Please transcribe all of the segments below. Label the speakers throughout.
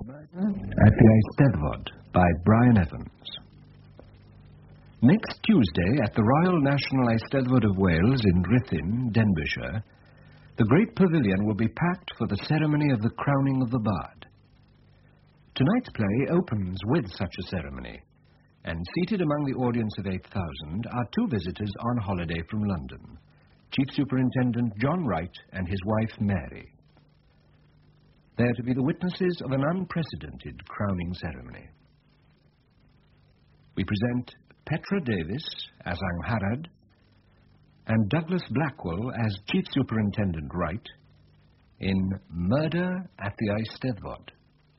Speaker 1: At the Eisteddfod by Brian Evans. Next Tuesday, at the Royal National Eisteddfod of Wales in Ruthin, Denbighshire, the great pavilion will be packed for the ceremony of the crowning of the bard. Tonight's play opens with such a ceremony, and seated among the audience of 8,000 are two visitors on holiday from London, Chief Superintendent John Wright and his wife Mary. They are to be the witnesses of an unprecedented crowning ceremony. We present Petra Davis as Angharad and Douglas Blackwell as Chief Superintendent Wright in Murder at the Eisteddfod.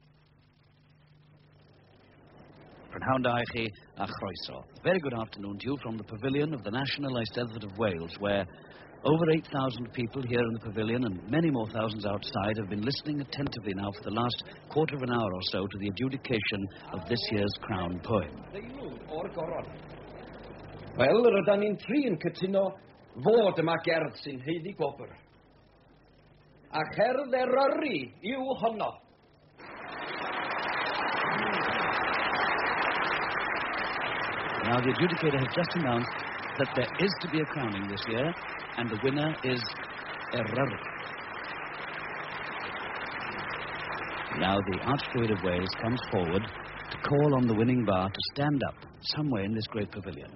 Speaker 2: Very good afternoon to you from the pavilion of the National Eisteddfod of Wales, where over 8,000 people here in the pavilion and many more thousands outside have been listening attentively now for the last quarter of an hour or so to the adjudication of this year's crown poem.
Speaker 3: Wel, rydyn ni'n trin cytuno fod yma gerdd sy'n heiddi gwobr. A cerdd Eryri yw honno.
Speaker 2: Now, the adjudicator has just announced that there is to be a crowning this year, and the winner is Eryri. Now, the Archduke of Wales comes forward to call on the winning bar to stand up somewhere in this great pavilion.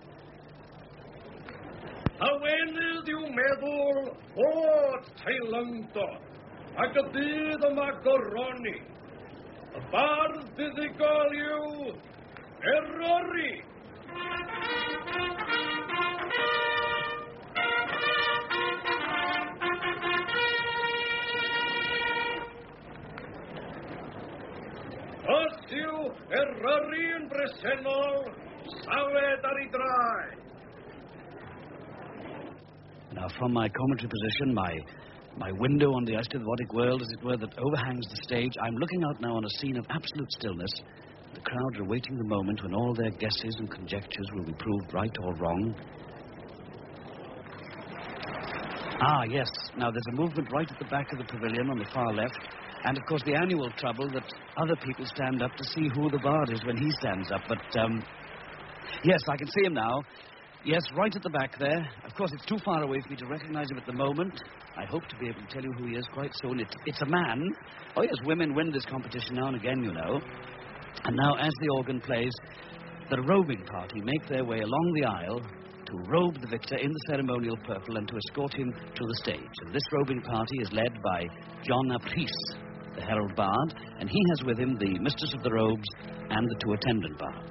Speaker 4: Awenydd yw meddwl bod Teilyngdod ac y bydd yma goroni. Y bardd buddigol yw Eryri. Os yw Eryri yn bresennol, sawed ar ei drai.
Speaker 2: Now, from my commentary position, my window on the Eisteddfodic world, as it were, that overhangs the stage, I'm looking out now on a scene of absolute stillness. The crowd are awaiting the moment when all their guesses and conjectures will be proved right or wrong. Ah, yes. Now, there's a movement right at the back of the pavilion on the far left. And, of course, the annual trouble that other people stand up to see who the bard is when he stands up. But, yes, I can see him now. Yes, right at the back there. Of course, it's too far away for me to recognize him at the moment. I hope to be able to tell you who he is quite soon. It's a man. Oh, yes, women win this competition now and again, you know. And now, as the organ plays, the robing party make their way along the aisle to robe the victor in the ceremonial purple and to escort him to the stage. And this robing party is led by John Apris, the herald bard, and he has with him the mistress of the robes and the two attendant bards.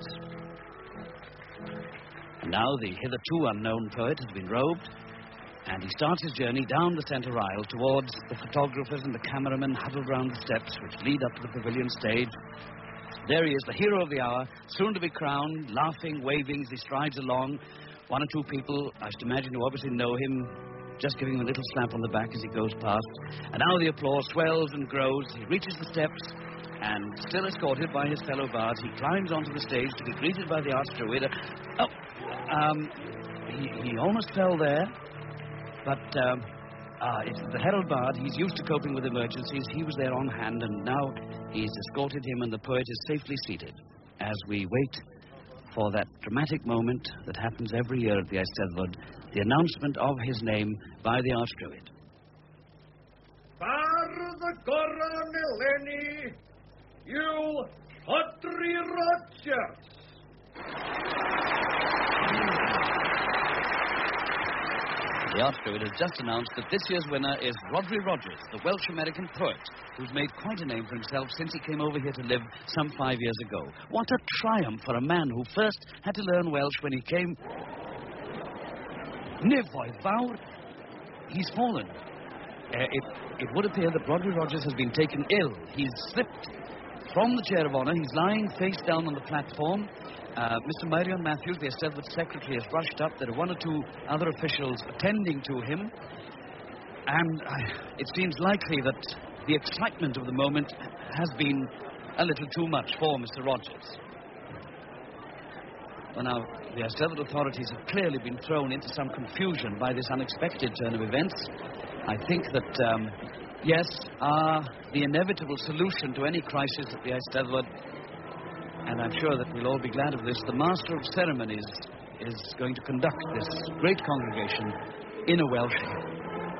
Speaker 2: And now the hitherto unknown poet has been robed, and he starts his journey down the centre aisle towards the photographers and the cameramen huddled round the steps which lead up to the pavilion stage. There he is, the hero of the hour, soon to be crowned, laughing, waving as he strides along. One or two people, I should imagine, who obviously know him, just giving him a little slap on the back as he goes past. And now the applause swells and grows. He reaches the steps, and still escorted by his fellow bards, he climbs onto the stage to be greeted by the Archduke. He almost fell there, but it's the herald bard. He's used to coping with emergencies. He was there on hand, and now he's escorted him, and the poet is safely seated as we wait for that dramatic moment that happens every year at the Eisteddfod, the announcement of his name by the Archduke.
Speaker 4: Bardd goron eleni yw Rhodri Rogers.
Speaker 2: The Archduke has just announced that this year's winner is Rhodri Rogers, the Welsh-American poet, who's made quite a name for himself since he came over here to live some 5 years ago. What a triumph for a man who first had to learn Welsh when he came. Nefoedd fawr. He's fallen. It would appear that Rhodri Rogers has been taken ill. He's slipped from the chair of honour. He's lying face down on the platform. Mr. Myrion Matthews, the Eisteddfod secretary, has rushed up. There are one or two other officials attending to him. And it seems likely that the excitement of the moment has been a little too much for Mr. Rogers. Well, now, the Eisteddfod authorities have clearly been thrown into some confusion by this unexpected turn of events. I think that Yes, are the inevitable solution to any crisis at the Eisteddfod. And I'm sure that we'll all be glad of this. The Master of Ceremonies is going to conduct this great congregation in a Welsh hymn.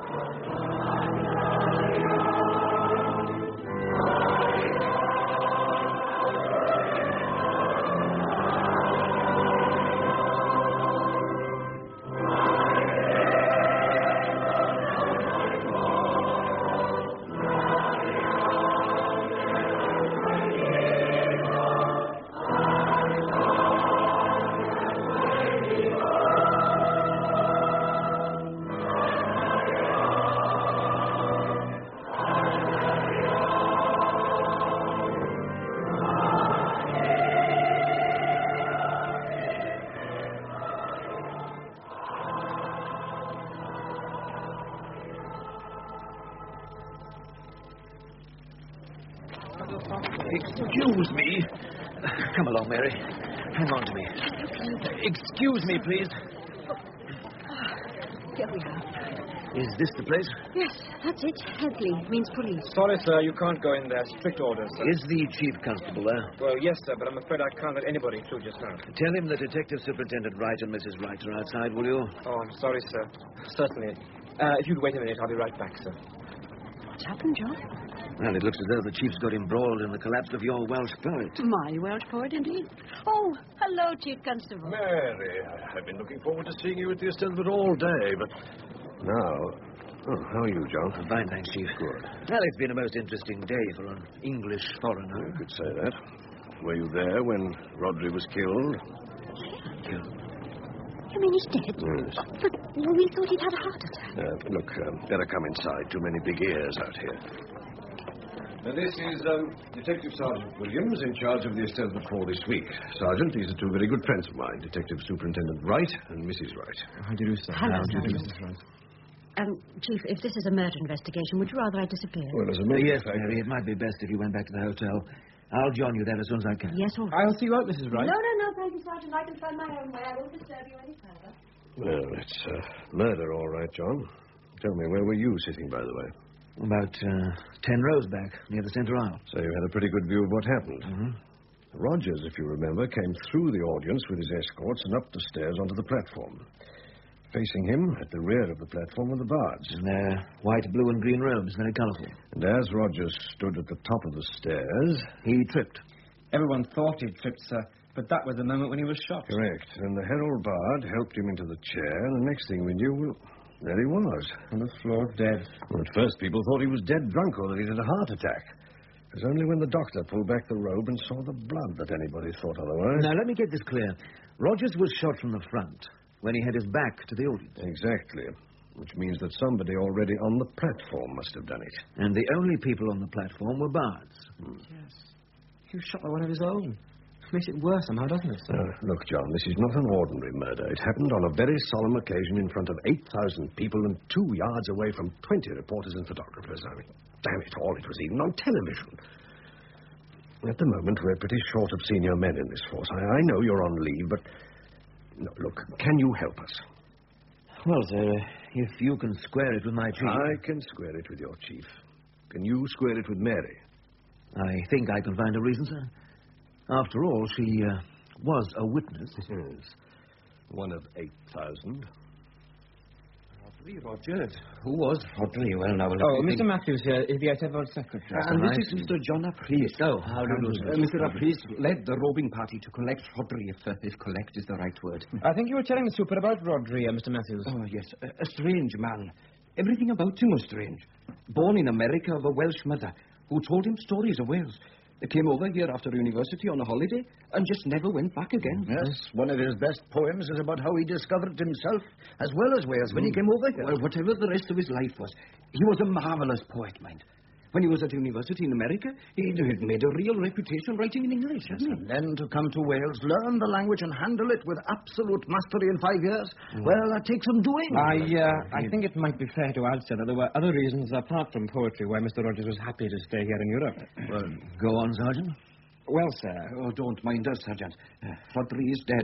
Speaker 5: Excuse me. Come along, Mary. Hang on to me. Excuse me, please.
Speaker 6: Here we are.
Speaker 5: Is this the place?
Speaker 6: Yes, that's it. Headley means police.
Speaker 7: Sorry, sir, you can't go in there. Strict orders, sir.
Speaker 5: Is the chief constable there?
Speaker 7: Well, yes, sir, but I'm afraid I can't let anybody through just now.
Speaker 5: Tell him that Detective Superintendent Wright and Mrs. Wright are outside, will you?
Speaker 7: Oh, I'm sorry, sir. Certainly. If you'd wait a minute, I'll be right back, sir.
Speaker 6: What's happened, John?
Speaker 5: Well, it looks as though the chief's got embroiled in the collapse of your Welsh poet.
Speaker 6: My Welsh poet, indeed. Oh, hello, Chief Constable.
Speaker 8: Mary, I've been looking forward to seeing you at the Eisteddfod all day, but now... Oh, how are you, John?
Speaker 5: Fine, thanks, Chief.
Speaker 8: Good.
Speaker 5: Well, it's been a most interesting day for an English foreigner.
Speaker 8: You could say that. Were you there when Rodri was killed?
Speaker 5: Killed?
Speaker 6: You mean he's dead?
Speaker 8: Yes.
Speaker 6: But we thought he'd had a heart attack.
Speaker 8: Look, better come inside. Too many big ears out here. This is Detective Sergeant Williams, in charge of the Eisteddfod for this week. Sergeant, these are two very good friends of mine, Detective Superintendent Wright and Mrs. Wright.
Speaker 7: How do you do, sir?
Speaker 6: Hello,
Speaker 7: How do you do,
Speaker 6: Sergeant.
Speaker 7: Mrs. Wright?
Speaker 6: Chief, if this is a murder investigation, would you rather I disappeared?
Speaker 8: Well, as a matter
Speaker 5: Yes,
Speaker 8: of fact...
Speaker 5: Mary, it might be best if you went back to the hotel. I'll join you there as soon as I can.
Speaker 6: Yes, all right.
Speaker 7: I'll see you out, Mrs. Wright.
Speaker 6: No, thank you, Sergeant. I can find my own way. I won't disturb you any further.
Speaker 8: Well, it's murder, all right, John. Tell me, where were you sitting, by the way?
Speaker 5: About 10 rows back, near the centre aisle.
Speaker 8: So you had a pretty good view of what happened.
Speaker 5: Mm-hmm.
Speaker 8: Rogers, if you remember, came through the audience with his escorts and up the stairs onto the platform. Facing him, at the rear of the platform, were the bards.
Speaker 5: In their white, blue, and green robes, very colourful.
Speaker 8: And as Rogers stood at the top of the stairs...
Speaker 5: He tripped.
Speaker 7: Everyone thought he'd tripped, sir, but that was the moment when he was shot.
Speaker 8: Correct. And the herald bard helped him into the chair, and the next thing we knew, well, there he was.
Speaker 7: On the floor, dead.
Speaker 8: Well, at first, people thought he was dead drunk or that he'd had a heart attack. It was only when the doctor pulled back the robe and saw the blood that anybody thought otherwise.
Speaker 5: Now, let me get this clear. Rogers was shot from the front when he had his back to the audience.
Speaker 8: Exactly. Which means that somebody already on the platform must have done it.
Speaker 5: And the only people on the platform were bards.
Speaker 7: Yes. He was shot by one of his own. Makes it worse somehow, doesn't it, sir?
Speaker 8: Look, John, this is not an ordinary murder. It happened on a very solemn occasion in front of 8,000 people and 2 yards away from 20 reporters and photographers. I mean, damn it all, it was even on television. At the moment, we're pretty short of senior men in this force. I know you're on leave, but... No, look, can you help us?
Speaker 5: Well, sir, if you can square it with my chief...
Speaker 8: I can square it with your chief. Can you square it with Mary?
Speaker 5: I think I can find a reason, sir. After all, she was a witness.
Speaker 8: Yes. One of 8,000.
Speaker 7: Rodri, Roger.
Speaker 5: Who was Rodri? Well, now...
Speaker 7: Oh, Mr. Matthews here is the Eisteddfod secretary.
Speaker 5: And this is Mr. John Apries. Oh, how do you do,
Speaker 3: Mr. Apries led the robing party to collect Rodri, if collect is the right word.
Speaker 7: I think you were telling the super about Rodri, Mr. Matthews.
Speaker 3: Oh, yes. A strange man. Everything about him was strange. Born in America of a Welsh mother who told him stories of Wales. They came over here after university on a holiday and just never went back again.
Speaker 5: Yes, one of his best poems is about how he discovered himself as well as Wales when he came over here.
Speaker 3: Well, whatever the rest of his life was, he was a marvellous poet, mind. When he was at university in America, he'd made a real reputation writing in English, hadn't he?
Speaker 5: And then to come to Wales, learn the language and handle it with absolute mastery in 5 years, well, that takes some doing.
Speaker 7: I think it might be fair to add, sir, that there were other reasons apart from poetry why Mr. Rogers was happy to stay here in Europe.
Speaker 5: Well, go on, Sergeant.
Speaker 3: Well, sir, don't mind us, Sergeant. Rodri is dead.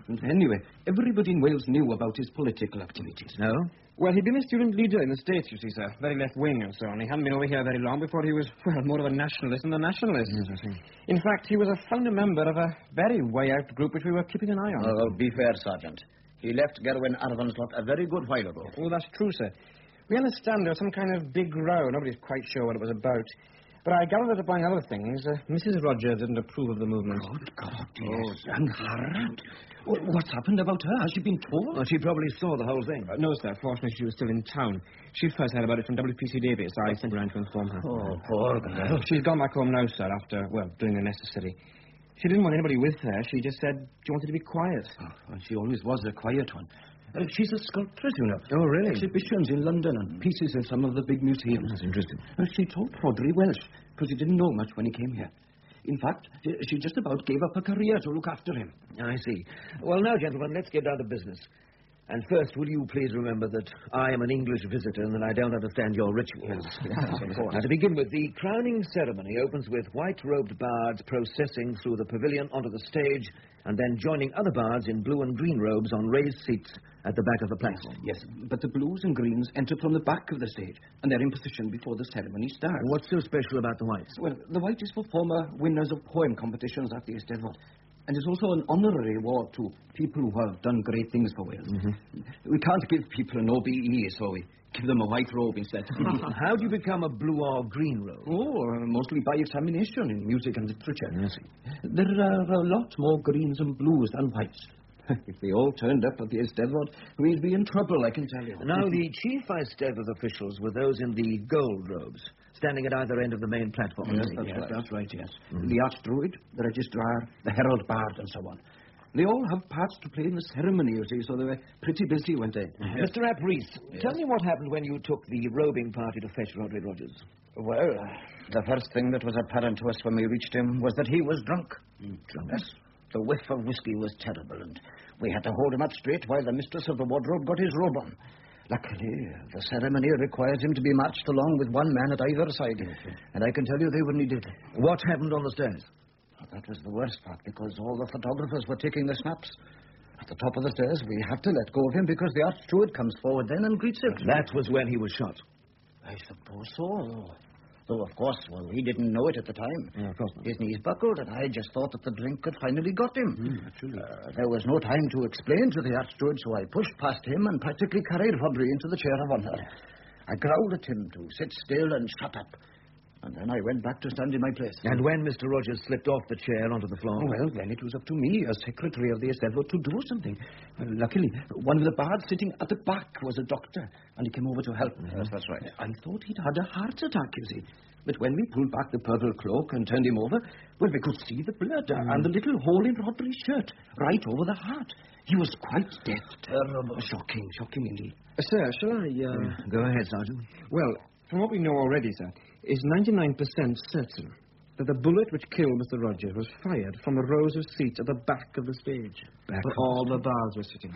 Speaker 3: And anyway, everybody in Wales knew about his political activities.
Speaker 5: No?
Speaker 7: Well, he'd been a student leader in the States, you see, sir. Very left-wing and so on. He hadn't been over here very long before he was, well, more of a nationalist than a nationalist.
Speaker 5: Yes, I see.
Speaker 7: In fact, he was a founder member of a very way-out group which we were keeping an eye on.
Speaker 9: Oh, be fair, Sergeant. He left Gerwin Arvan's lot a very good while ago.
Speaker 7: Oh, that's true, sir. We understand there was some kind of big row. Nobody's quite sure what it was about. But I gather that, among other things, Mrs. Rogers didn't approve of the movement.
Speaker 3: Good God, yes. And Harriet? What's happened about her? Has she been told?
Speaker 5: Well, she probably saw the whole thing.
Speaker 7: No, sir. Fortunately, she was still in town. She first heard about it from WPC Davies. I sent around to inform her.
Speaker 3: Oh, poor girl.
Speaker 7: She's gone back home now, sir, after, well, doing the necessary. She didn't want anybody with her. She just said she wanted to be quiet.
Speaker 3: Oh, well, she always was a quiet one. She's a sculptress, you know.
Speaker 5: Oh, really?
Speaker 3: Exhibitions in London and pieces in some of the big museums.
Speaker 5: That's interesting.
Speaker 3: She told Rodri Welsh, because he didn't know much when he came here. In fact, she just about gave up her career to look after him.
Speaker 5: I see. Well, now, gentlemen, let's get down to business. And first, will you please remember that I am an English visitor and that I don't understand your rituals. Now, to begin with, the crowning ceremony opens with white-robed bards processing through the pavilion onto the stage and then joining other bards in blue and green robes on raised seats at the back of the platform.
Speaker 3: Yes, but the blues and greens enter from the back of the stage, and they're in position before the ceremony starts.
Speaker 5: What's so special about the whites?
Speaker 3: Well, the white is for former winners of poem competitions at the Eisteddfod. And it's also an honorary award to people who have done great things for Wales. Mm-hmm. We can't give people an OBE, so we give them a white robe instead.
Speaker 5: How do you become a blue or green robe?
Speaker 3: Oh, mostly by examination in music and literature.
Speaker 5: I see.
Speaker 3: There are a lot more greens and blues than whites. If they all turned up at the Eisteddfod, we'd be in trouble, I can tell you.
Speaker 5: Now, the chief Eisteddfod officials were those in the gold robes, standing at either end of the main platform.
Speaker 3: Yes, that's right, yes. Mm-hmm. The Archdruid, the Registrar, the Herald Bard, and so on. They all have parts to play in the ceremony, you see, so they were pretty busy, weren't they?
Speaker 5: Yes. Mr. Ap Rees, tell me what happened when you took the robing party to fetch Rodri Rogers.
Speaker 9: Well, the first thing that was apparent to us when we reached him was that he was drunk.
Speaker 5: Drunk?
Speaker 9: Yes. The whiff of whiskey was terrible, and we had to hold him up straight while the mistress of the wardrobe got his robe on. Luckily, the ceremony requires him to be marched along with one man at either side, and I can tell you they were needed.
Speaker 5: What happened on the stairs?
Speaker 9: That was the worst part, because all the photographers were taking the snaps. At the top of the stairs, we had to let go of him because the Archsteward comes forward then and greets him.
Speaker 5: That was when he was shot.
Speaker 9: I suppose so. Though, of course, well, he didn't know it at the time.
Speaker 5: Yeah, of course not.
Speaker 9: His knees buckled, and I just thought that the drink had finally got him. There was no time to explain to the Archsteward, so I pushed past him and practically carried Rodri into the chair of honour. I growled at him to sit still and shut up. And then I went back to stand in my place.
Speaker 5: And when Mr. Rogers slipped off the chair onto the floor?
Speaker 3: Well, then it was up to me, as secretary of the Eisteddfod, to do something. Luckily, one of the bards sitting at the back was a doctor, and he came over to help me.
Speaker 9: Yes, that's right.
Speaker 3: I thought he'd had a heart attack, you see. But when we pulled back the purple cloak and turned him over, well, we could see the blood and the little hole in Rodri's shirt, right over the heart. He was quite dead. Terrible. Shocking indeed.
Speaker 7: Sir, shall I...
Speaker 5: Go ahead, Sergeant.
Speaker 7: Well, from what we know already, sir, is 99% certain that the bullet which killed Mr. Rogers was fired from the rows of seats at the back of the stage, where all the bards were sitting.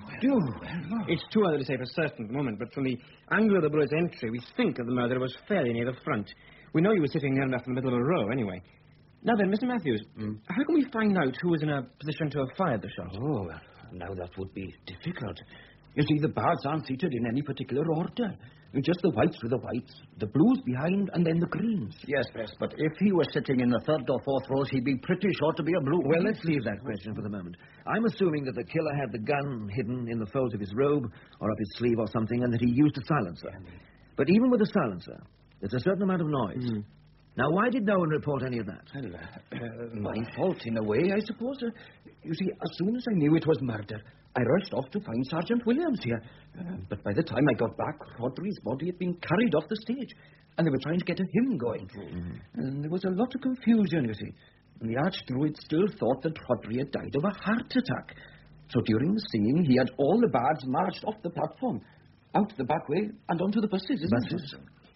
Speaker 7: It's too early to say for certain at the moment, but from the angle of the bullet's entry, we think that the murderer was fairly near the front. We know he was sitting near enough in the middle of a row, anyway. Now then, Mr. Matthews, how can we find out who was in a position to have fired the shot?
Speaker 3: Oh, well, now that would be difficult. You see, the bards aren't seated in any particular order. Just the whites with the whites, the blues behind, and then the greens.
Speaker 9: Yes, but if he was sitting in the third or fourth rows, he'd be pretty sure to be a blue.
Speaker 5: Well, let's leave that question for the moment. I'm assuming that the killer had the gun hidden in the folds of his robe or up his sleeve or something, and that he used a silencer. But even with a silencer, there's a certain amount of noise. Now, why did no one report any of that?
Speaker 3: Well, my fault, in a way, I suppose. You see, as soon as I knew it was murder, I rushed off to find Sergeant Williams here. But by the time I got back, Rodri's body had been carried off the stage, and they were trying to get a hymn going. And there was a lot of confusion, you see. And the Archdruid still thought that Rodri had died of a heart attack. So during the singing, he had all the bards marched off the platform, out the back way, and onto the buses.
Speaker 5: Buses?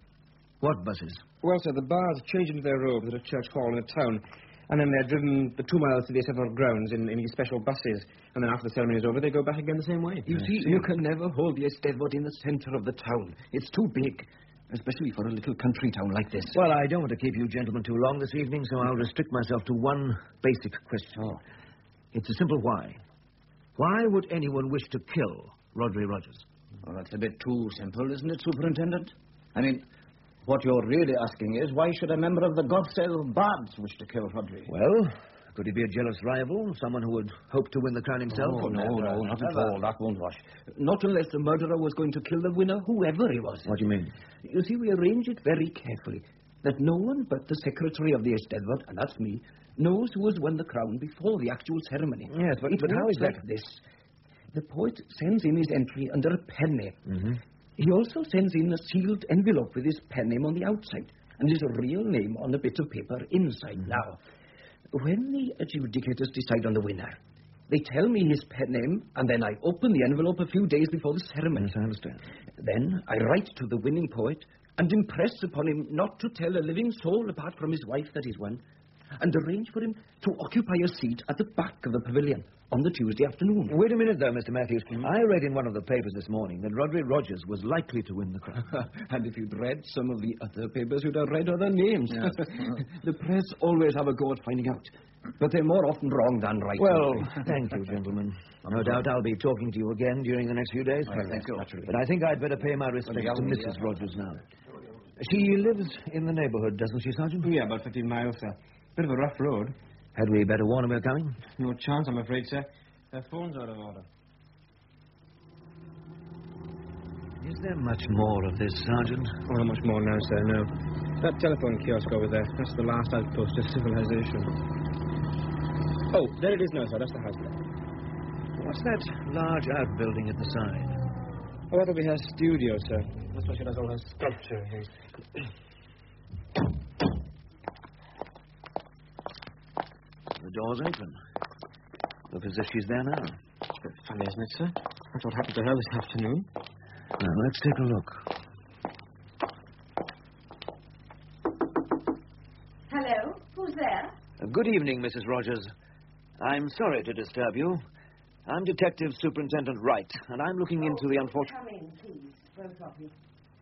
Speaker 5: What buses?
Speaker 7: Well, sir, the bards change into their robes at a church hall in a town, and then they're driven the 2 miles to the Eisteddfod grounds in these special buses, and then after the ceremony is over, they go back again the same way.
Speaker 3: You see, you can never hold the Eisteddfod in the centre of the town. It's too big, especially for a little country town like this.
Speaker 5: Well, I don't want to keep you gentlemen too long this evening, so I'll restrict myself to one basic question. It's a simple why. Why would anyone wish to kill Rodri Rogers?
Speaker 9: Well, that's a bit too simple, isn't it, Superintendent? I mean, what you're really asking is, why should a member of the Godstale Bards wish to kill Rodri?
Speaker 5: Well, could he be a jealous rival? Someone who would hope to win the crown himself?
Speaker 9: Oh, no, not at all. That won't wash. Not unless the murderer was going to kill the winner, whoever he was.
Speaker 5: What do you mean?
Speaker 3: You see, we arrange it very carefully, that no one but the Secretary of the Eisteddfod, and that's me, knows who has won the crown before the actual ceremony.
Speaker 5: Yes, but how is that?
Speaker 3: Like this. The poet sends in his entry under a pen name.
Speaker 5: Mm-hmm.
Speaker 3: He also sends in a sealed envelope with his pen name on the outside and his real name on a bit of paper inside.
Speaker 5: Mm-hmm.
Speaker 3: Now, when the adjudicators decide on the winner, they tell me his pen name, and then I open the envelope a few days before the ceremony.
Speaker 5: Yes, I understand.
Speaker 3: Then I write to the winning poet and impress upon him not to tell a living soul apart from his wife that he's won, and arrange for him to occupy a seat at the back of the pavilion on the Tuesday afternoon.
Speaker 5: Wait a minute, though, Mr. Matthews. I read in one of the papers this morning that Rodri Rogers was likely to win the crown.
Speaker 3: And if you'd read some of the other papers, you'd have read other names. Yes. The press always have a go at finding out, but they're more often wrong than right.
Speaker 5: Well, thank you, gentlemen. No doubt I'll be talking to you again during the next few days.
Speaker 3: Thank you.
Speaker 5: But I think I'd better pay my respects to Mrs. Rogers now. She lives in the neighborhood, doesn't she, Sergeant?
Speaker 7: Yeah, about 15 miles, sir. Bit of a rough road.
Speaker 5: Had we better warn her we're coming?
Speaker 7: No chance, I'm afraid, sir. Her phone's out of order.
Speaker 5: Is there much more of this, Sergeant?
Speaker 7: Oh, not much more now, sir, no. That telephone kiosk over there, that's the last outpost of civilization. Oh, there it is now, sir. That's the house there.
Speaker 5: What's that large outbuilding at the side?
Speaker 7: Oh, that'll be her studio, sir. That's where she does all her sculpture.
Speaker 5: The door's open. Look as if she's there now.
Speaker 7: It's a bit funny, isn't it, sir? That's what happened to her this afternoon.
Speaker 5: Now, let's take a look.
Speaker 10: Hello? Who's there?
Speaker 5: Good evening, Mrs. Rogers. I'm sorry to disturb you. I'm Detective Superintendent Wright, and I'm looking into the unfortunate...
Speaker 10: Come in, please, both of you.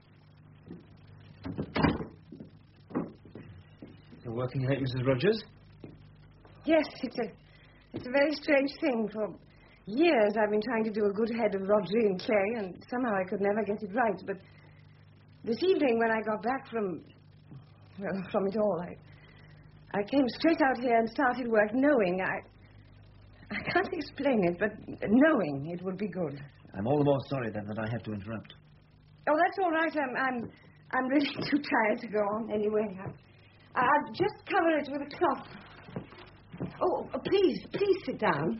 Speaker 7: You're working late, Mrs. Rogers?
Speaker 10: Yes, it's a very strange thing. For years I've been trying to do a good head of Rodri and Clay, and somehow I could never get it right. But this evening when I got back from it all, I came straight out here and started work knowing I can't explain it, but knowing it would be good.
Speaker 5: I'm all the more sorry, then, that I have to interrupt.
Speaker 10: Oh, that's all right. I'm really too tired to go on anyway. I'll just cover it with a cloth. Oh, please sit down.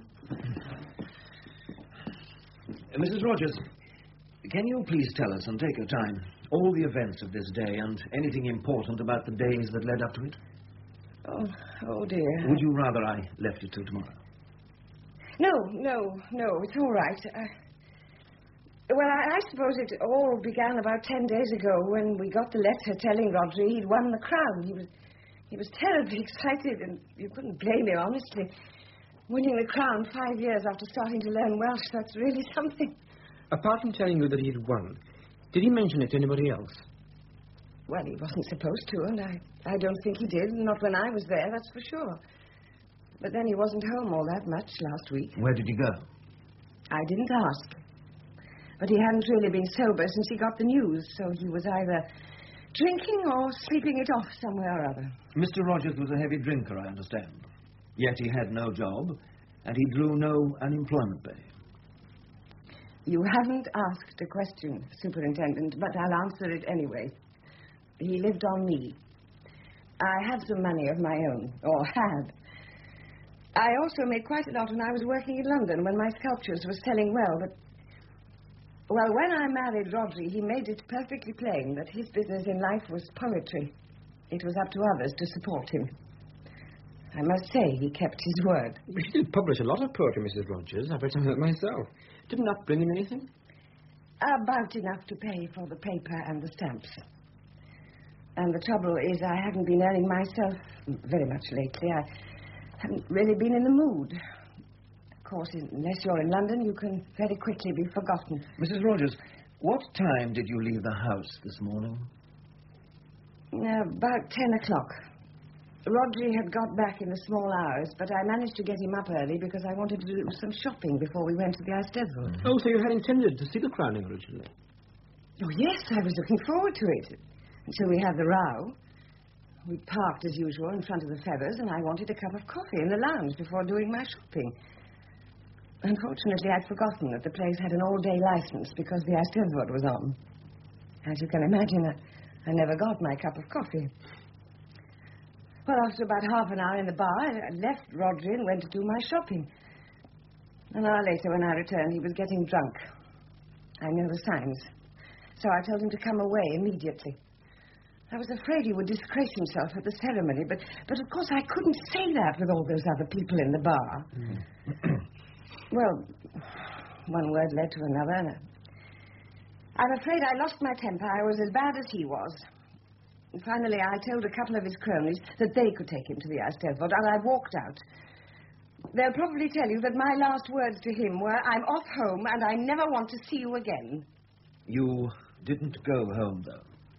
Speaker 5: Mrs. Rogers, can you please tell us, and take your time, all the events of this day and anything important about the days that led up to it?
Speaker 10: Oh dear.
Speaker 5: Would you rather I left it till tomorrow?
Speaker 10: No, it's all right. Well, I suppose it all began about 10 days ago when we got the letter telling Rodri he'd won the crown. He was terribly excited, and you couldn't blame him, honestly. Winning the crown 5 years after starting to learn Welsh, that's really something.
Speaker 7: Apart from telling you that he'd won, did he mention it to anybody else?
Speaker 10: Well, he wasn't supposed to, and I don't think he did, not when I was there, that's for sure. But then he wasn't home all that much last week.
Speaker 5: Where did he go?
Speaker 10: I didn't ask. But he hadn't really been sober since he got the news, so he was either drinking or sleeping it off somewhere or other.
Speaker 5: Mr. Rogers was a heavy drinker, I understand. Yet he had no job, and he drew no unemployment pay.
Speaker 10: You haven't asked a question, Superintendent, but I'll answer it anyway. He lived on me. I had some money of my own, or had. I also made quite a lot when I was working in London, when my sculptures were selling well, but... Well, when I married Rodri, he made it perfectly plain that his business in life was poetry. It was up to others to support him. I must say he kept his word.
Speaker 7: He did publish a lot of poetry, Mrs. Rogers. I've read some of it myself. Didn't that bring in anything?
Speaker 10: About enough to pay for the paper and the stamps. And the trouble is I haven't been earning myself very much lately. I haven't really been in the mood. Of course, unless you're in London, you can very quickly be forgotten.
Speaker 5: Mrs. Rogers, what time did you leave the house this morning?
Speaker 10: About 10 o'clock. Rodri had got back in the small hours, but I managed to get him up early because I wanted to do some shopping before we went to the Eisteddfod.
Speaker 7: Oh, so you had intended to see the crowning originally?
Speaker 10: Oh, yes, I was looking forward to it. Until we had the row. We parked as usual in front of the Feathers, and I wanted a cup of coffee in the lounge before doing my shopping. Unfortunately, I'd forgotten that the place had an all-day license because the Eisteddfod was on. As you can imagine, I never got my cup of coffee. Well, after about half an hour in the bar, I left Rodri and went to do my shopping. An hour later, when I returned, he was getting drunk. I know the signs. So I told him to come away immediately. I was afraid he would disgrace himself at the ceremony, but of course I couldn't say that with all those other people in the bar. Well, one word led to another, and I'm afraid I lost my temper. I was as bad as he was. And finally, I told a couple of his cronies that they could take him to the Eisteddfod, and I walked out. They'll probably tell you that my last words to him were, "I'm off home, and I never want to see you again."
Speaker 5: You didn't go home, though?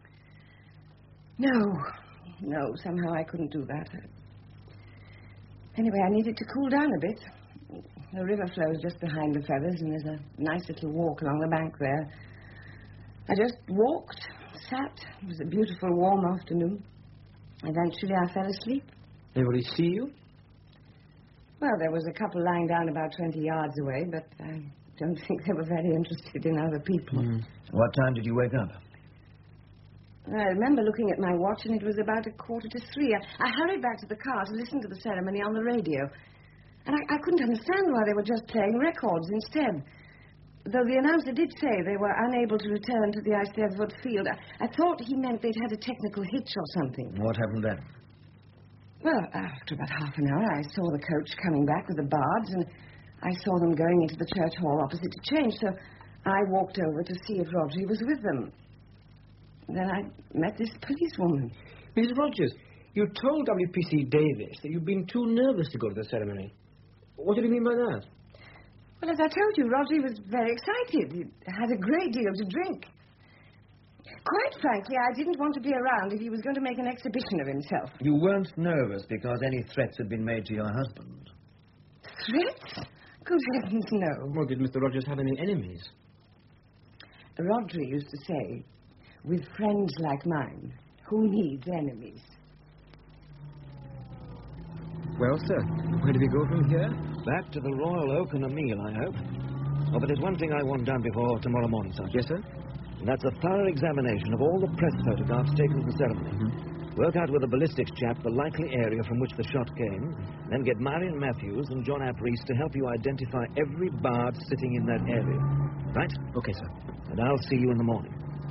Speaker 10: No, somehow I couldn't do that. Anyway, I needed to cool down a bit. The river flows just behind the Feathers, and there's a nice little walk along the bank there. I just walked, sat. It was a beautiful, warm afternoon. Eventually, I fell asleep.
Speaker 7: Anybody see you?
Speaker 10: Well, there was a couple lying down about 20 yards away, but I don't think they were very interested in other people.
Speaker 5: What time did you wake up?
Speaker 10: I remember looking at my watch, and it was about 2:45. I hurried back to the car to listen to the ceremony on the radio. And I couldn't understand why they were just playing records instead. Though the announcer did say they were unable to return to the Eisteddfod field, I thought he meant they'd had a technical hitch or something.
Speaker 5: What happened then?
Speaker 10: Well, after about half an hour, I saw the coach coming back with the bards, and I saw them going into the church hall opposite to change, so I walked over to see if Rodri was with them. Then I met this policewoman.
Speaker 7: Mrs. Rogers, you told WPC Davis that you'd been too nervous to go to the ceremony. What did you mean by that?
Speaker 10: Well, as I told you, Rodri was very excited. He had a great deal to drink. Quite frankly, I didn't want to be around if he was going to make an exhibition of himself.
Speaker 5: You weren't nervous because any threats had been made to your husband?
Speaker 10: Threats? Good heavens, no.
Speaker 7: Well, did Mr. Rogers have any enemies?
Speaker 10: Rodri used to say, "With friends like mine, who needs enemies?"
Speaker 7: Well, sir, where do we go from here?
Speaker 5: Back to the Royal Oak and a meal, I hope. Oh, but there's one thing I want done before tomorrow morning, Sergeant.
Speaker 7: Yes, sir?
Speaker 5: And that's a thorough examination of all the press photographs taken of the ceremony. Work out with the ballistics chap the likely area from which the shot came, then get Marion Matthews and John Ap Rees to help you identify every bard sitting in that area. Right?
Speaker 7: Okay, sir.
Speaker 5: And I'll see you in the morning.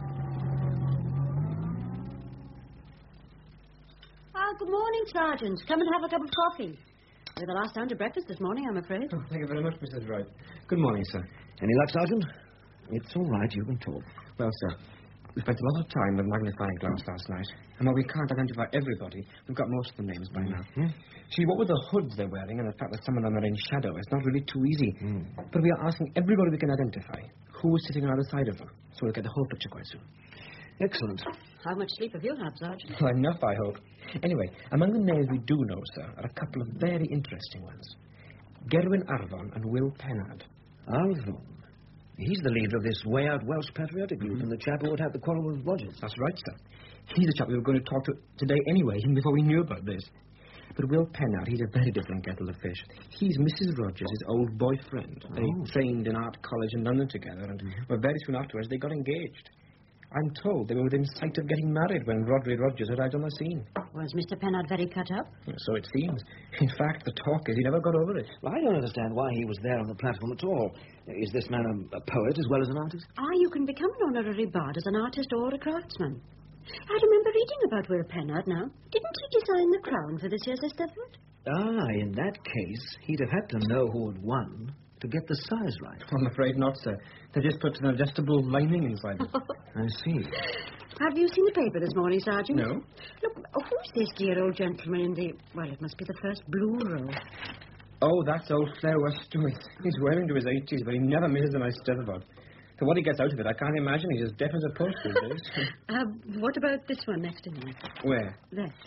Speaker 6: Good morning, Sergeant. Come and have a cup of coffee. We're the last down to breakfast this morning, I'm afraid.
Speaker 7: Oh, thank you very much, Mrs. Wright. Good morning, sir.
Speaker 5: Any luck, Sergeant? It's all right, you can talk.
Speaker 7: Well, sir, we spent a lot of time with magnifying glass last night, and while we can't identify everybody, we've got most of the names by now. See, what with the hoods they're wearing and the fact that some of them are in shadow, it's not really too easy. But we are asking everybody we can identify who is sitting on either side of them, so we'll get the whole picture quite soon.
Speaker 5: Excellent.
Speaker 6: How much sleep have you had, Sergeant?
Speaker 7: Well, enough, I hope. Anyway, among the names we do know, sir, are a couple of very interesting ones. Gerwin Arvon and Will Pennard.
Speaker 5: Arvon? He's the leader of this way-out Welsh patriotic group and the chap who would have the quarrel with Rogers.
Speaker 7: That's right, sir. He's the chap we were going to talk to today anyway, even before we knew about this. But Will Pennard, he's a very different kettle of fish. He's Mrs. Rogers' old boyfriend. They trained in art college in London together, and well, very soon afterwards they got engaged. I'm told they were within sight of getting married when Rodri Rogers arrived on the scene.
Speaker 6: Was Mr. Pennard very cut up?
Speaker 7: So it seems. In fact, the talk is he never got over it.
Speaker 5: Well, I don't understand why he was there on the platform at all. Is this man a poet as well as an artist?
Speaker 6: You can become an honorary bard as an artist or a craftsman. I remember reading about Will Pennard now. Didn't he design the crown for this year's Eisteddfod?
Speaker 5: In that case, he'd have had to know who had won to get the size right.
Speaker 7: I'm afraid not, sir. They just put an adjustable lining inside it.
Speaker 5: I see.
Speaker 6: Have you seen the paper this morning, Sergeant?
Speaker 7: No.
Speaker 6: Look, who's this dear old gentleman in the... Well, it must be the first blue row.
Speaker 7: Oh, that's old Flower Stewart. He's well into his 80s, but he never misses a nice Eisteddfod. So what he gets out of it, I can't imagine. He's as deaf as a post these days.
Speaker 6: What about this one next to me?
Speaker 7: Where?
Speaker 6: There.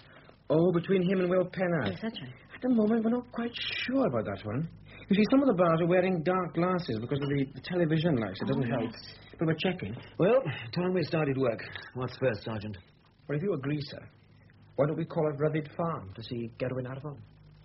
Speaker 7: Oh, between him and Will Pennard.
Speaker 6: Yes, that's right.
Speaker 7: At the moment, we're not quite sure about that one. You see, some of the bars are wearing dark glasses because of the television lights. It doesn't help. But we're checking.
Speaker 5: Well, time we started work. What's first, Sergeant?
Speaker 7: Well, if you agree, sir, why don't we call at Ruthed Farm to see Gerwin Arvon?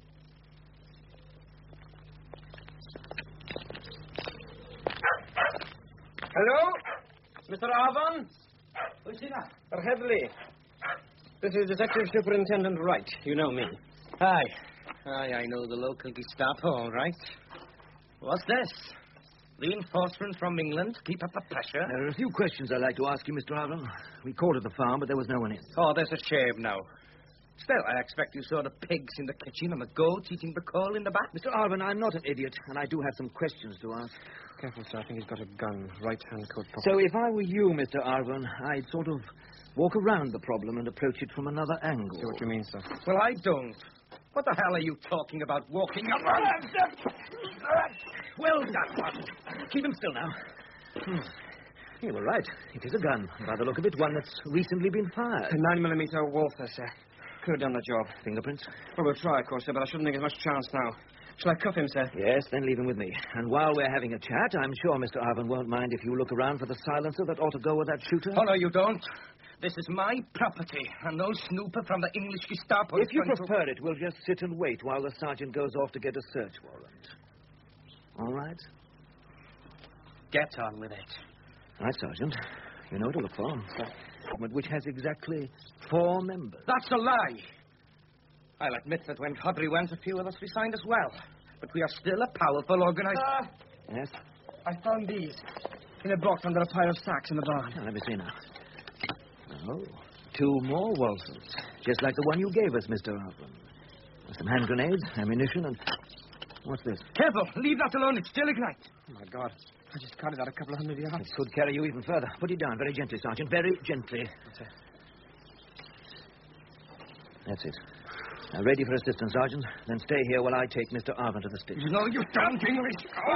Speaker 7: Hello? Mr. Arvon?
Speaker 9: Who's that?
Speaker 7: Headley. This is Detective Superintendent Wright. You know me.
Speaker 11: Hi. I know the local Gestapo, all right. What's this? Reinforcements from England to keep up the pressure?
Speaker 5: There are a few questions I'd like to ask you, Mr. Arvon. We called at the farm, but there was no one in.
Speaker 11: Oh, there's a shame now. Still, I expect you saw the pigs in the kitchen and the goats eating the coal in the back.
Speaker 5: Mr. Arvon, I'm not an idiot, and I do have some questions to ask.
Speaker 7: Careful, sir. I think he's got a gun. Right-hand coat pocket.
Speaker 5: So if I were you, Mr. Arvon, I'd sort of walk around the problem and approach it from another angle.
Speaker 7: See what you mean, sir.
Speaker 11: Well, I don't. What the hell are you talking about walking around?
Speaker 5: Well done, Sergeant. Keep him still now. You were right. It is a gun. By the look of it, one that's recently been fired.
Speaker 7: A 9mm Walther, sir. Could have done the job.
Speaker 5: Fingerprints?
Speaker 7: Well, we'll try, of course, sir, but I shouldn't think there's much chance now. Shall I cuff him, sir?
Speaker 5: Yes, then leave him with me. And while we're having a chat, I'm sure Mr. Arvon won't mind if you look around for the silencer that ought to go with that shooter.
Speaker 11: Oh, no, you don't. This is my property, and no snooper from the English Gestapo.
Speaker 5: If you prefer it, we'll just sit and wait while the sergeant goes off to get a search warrant. All right?
Speaker 11: Get on with it.
Speaker 5: Right, Sergeant. You know what to look for. Which has exactly 4 members.
Speaker 11: That's a lie. I'll admit that when Hodry went, a few of us resigned as well. But we are still a powerful organized...
Speaker 5: Yes?
Speaker 7: I found these in a box under a pile of sacks in the barn.
Speaker 5: Now, let me see now. Oh, 2 more Walsons. Just like the one you gave us, Mr. Arvon. Some hand grenades, ammunition, and... What's this?
Speaker 11: Careful! Leave that alone. It's still ignite.
Speaker 7: Oh, my God. I just cut it out a couple of 100 yards.
Speaker 5: It could carry you even further. Put it down very gently, Sergeant. Very gently. That's it. Now, ready for assistance, Sergeant. Then stay here while I take Mr. Arvon to the station.
Speaker 11: No, you don't, English.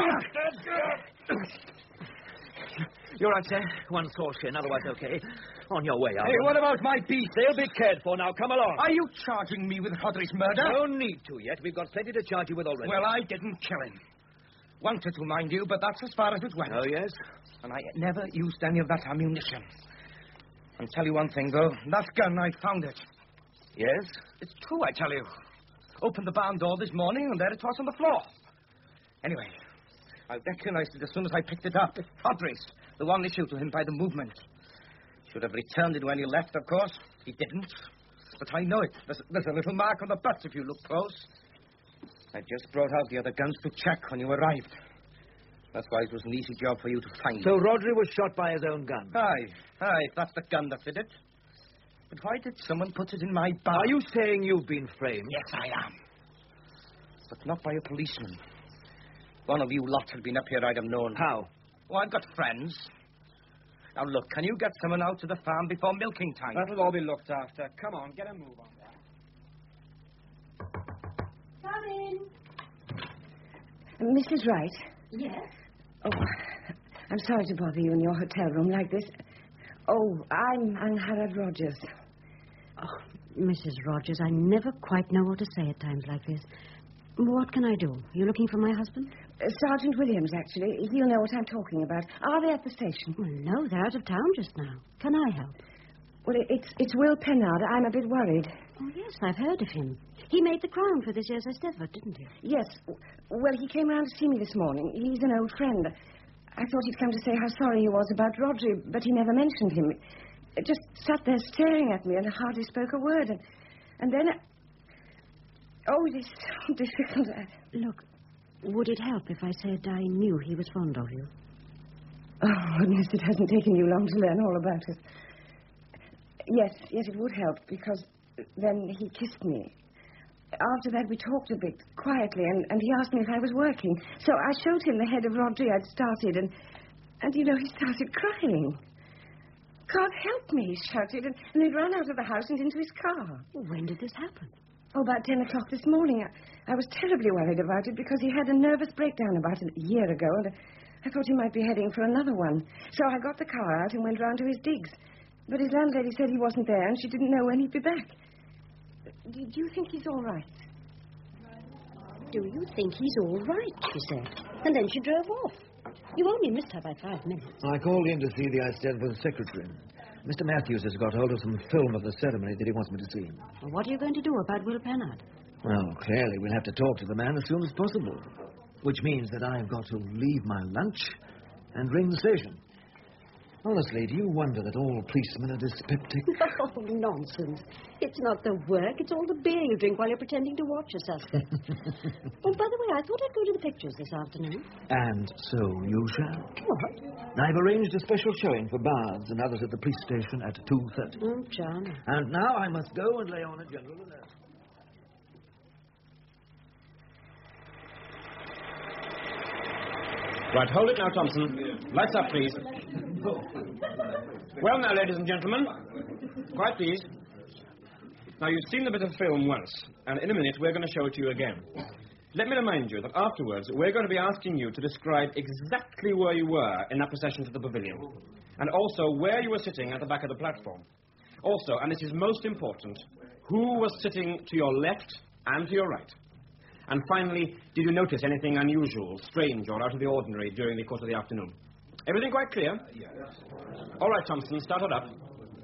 Speaker 5: You're right, sir. One sore shin, otherwise okay. On your way, Arvon.
Speaker 11: Hey, what about my beast?
Speaker 5: They'll be cared for now. Come along.
Speaker 11: Are you charging me with Hodry's murder?
Speaker 5: No need to yet. We've got plenty to charge you with already.
Speaker 11: Well, I didn't kill him. Wanted to, mind you, but that's as far as it went.
Speaker 5: Oh, yes?
Speaker 11: And I never used any of that ammunition. I'll tell you one thing, though. That gun, I found it.
Speaker 5: Yes?
Speaker 11: It's true, I tell you. Opened the barn door this morning, and there it was on the floor. Anyway, I recognized it as soon as I picked it up. It's Hodry's, the one issued to him by the movement. Should have returned it when he left, of course. He didn't. But I know it. There's a little mark on the butt if you look close. I just brought out the other guns to check when you arrived. That's why it was an easy job for you to find.
Speaker 5: So Rodri was shot by his own gun?
Speaker 11: Aye, that's the gun that did it. But why did someone put it in my barn?
Speaker 5: Are you saying you've been framed?
Speaker 11: Yes, I am. But not by a policeman. One of you lot had been up here, I'd have known.
Speaker 5: How?
Speaker 11: Oh, I've got friends. Now, look, can you get someone out to the farm before milking time?
Speaker 7: That'll all be looked after. Come on, get a move on that.
Speaker 6: Come in.
Speaker 10: Mrs. Wright?
Speaker 6: Yes?
Speaker 10: Oh, I'm sorry to bother you in your hotel room like this. Oh, I'm Harrod Rogers.
Speaker 6: Oh, Mrs. Rogers, I never quite know what to say at times like this. What can I do? You looking for my husband?
Speaker 10: Sergeant Williams, actually. He'll know what I'm talking about. Are they at the station?
Speaker 6: Well, no, they're out of town just now. Can I help?
Speaker 10: Well, it's Will Pennard. I'm a bit worried.
Speaker 6: Oh, yes, I've heard of him. He made the crown for this year's Eisteddfod, didn't he?
Speaker 10: Yes. Well, he came round to see me this morning. He's an old friend. I thought he'd come to say how sorry he was about Rodri, but he never mentioned him. He just sat there staring at me and hardly spoke a word. And then... Oh, it is so difficult.
Speaker 6: Look, would it help if I said I knew he was fond of you?
Speaker 10: Oh, goodness, it hasn't taken you long to learn all about it. Yes, it would help, because then he kissed me. After that, we talked a bit, quietly, and he asked me if I was working. So I showed him the head of Rodri I'd started, and you know, he started crying. God help me, he shouted, and he ran out of the house and into his car.
Speaker 6: When did this happen?
Speaker 10: Oh, about 10 o'clock this morning. I was terribly worried about it because he had a nervous breakdown about a year ago, and I thought he might be heading for another one. So I got the car out and went round to his digs. But his landlady said he wasn't there, and she didn't know when he'd be back. Do you think he's all right?
Speaker 6: Do you think he's all right, she said. And then she drove off. You only missed her by 5 minutes.
Speaker 5: I called in to see the Eisteddfod secretary. Mr. Matthews has got hold of some film of the ceremony that he wants me to see.
Speaker 6: Well, what are you going to do about Will Pennard?
Speaker 5: Well, clearly we'll have to talk to the man as soon as possible. Which means that I've got to leave my lunch and ring the station. Honestly, do you wonder that all policemen are dyspeptic?
Speaker 6: Oh, nonsense. It's not the work, it's all the beer you drink while you're pretending to watch a suspect. Oh, by the way, I thought I'd go to the pictures this afternoon.
Speaker 5: And so you shall.
Speaker 6: What?
Speaker 5: I've arranged a special showing for Bards and others at the police station at 2:30.
Speaker 6: Oh, John.
Speaker 5: And now I must go and lay on a general alert.
Speaker 12: Right, hold it now, Thompson. Lights up, please. Well, now, ladies and gentlemen. Quiet, please. Now, you've seen the bit of film once, and in a minute we're going to show it to you again. Let me remind you that afterwards we're going to be asking you to describe exactly where you were in that procession to the pavilion, and also where you were sitting at the back of the platform. Also, and this is most important, who was sitting to your left and to your right. And finally, did you notice anything unusual, strange, or out of the ordinary during the course of the afternoon? Everything quite clear? Yes. All right, Thompson, start it up.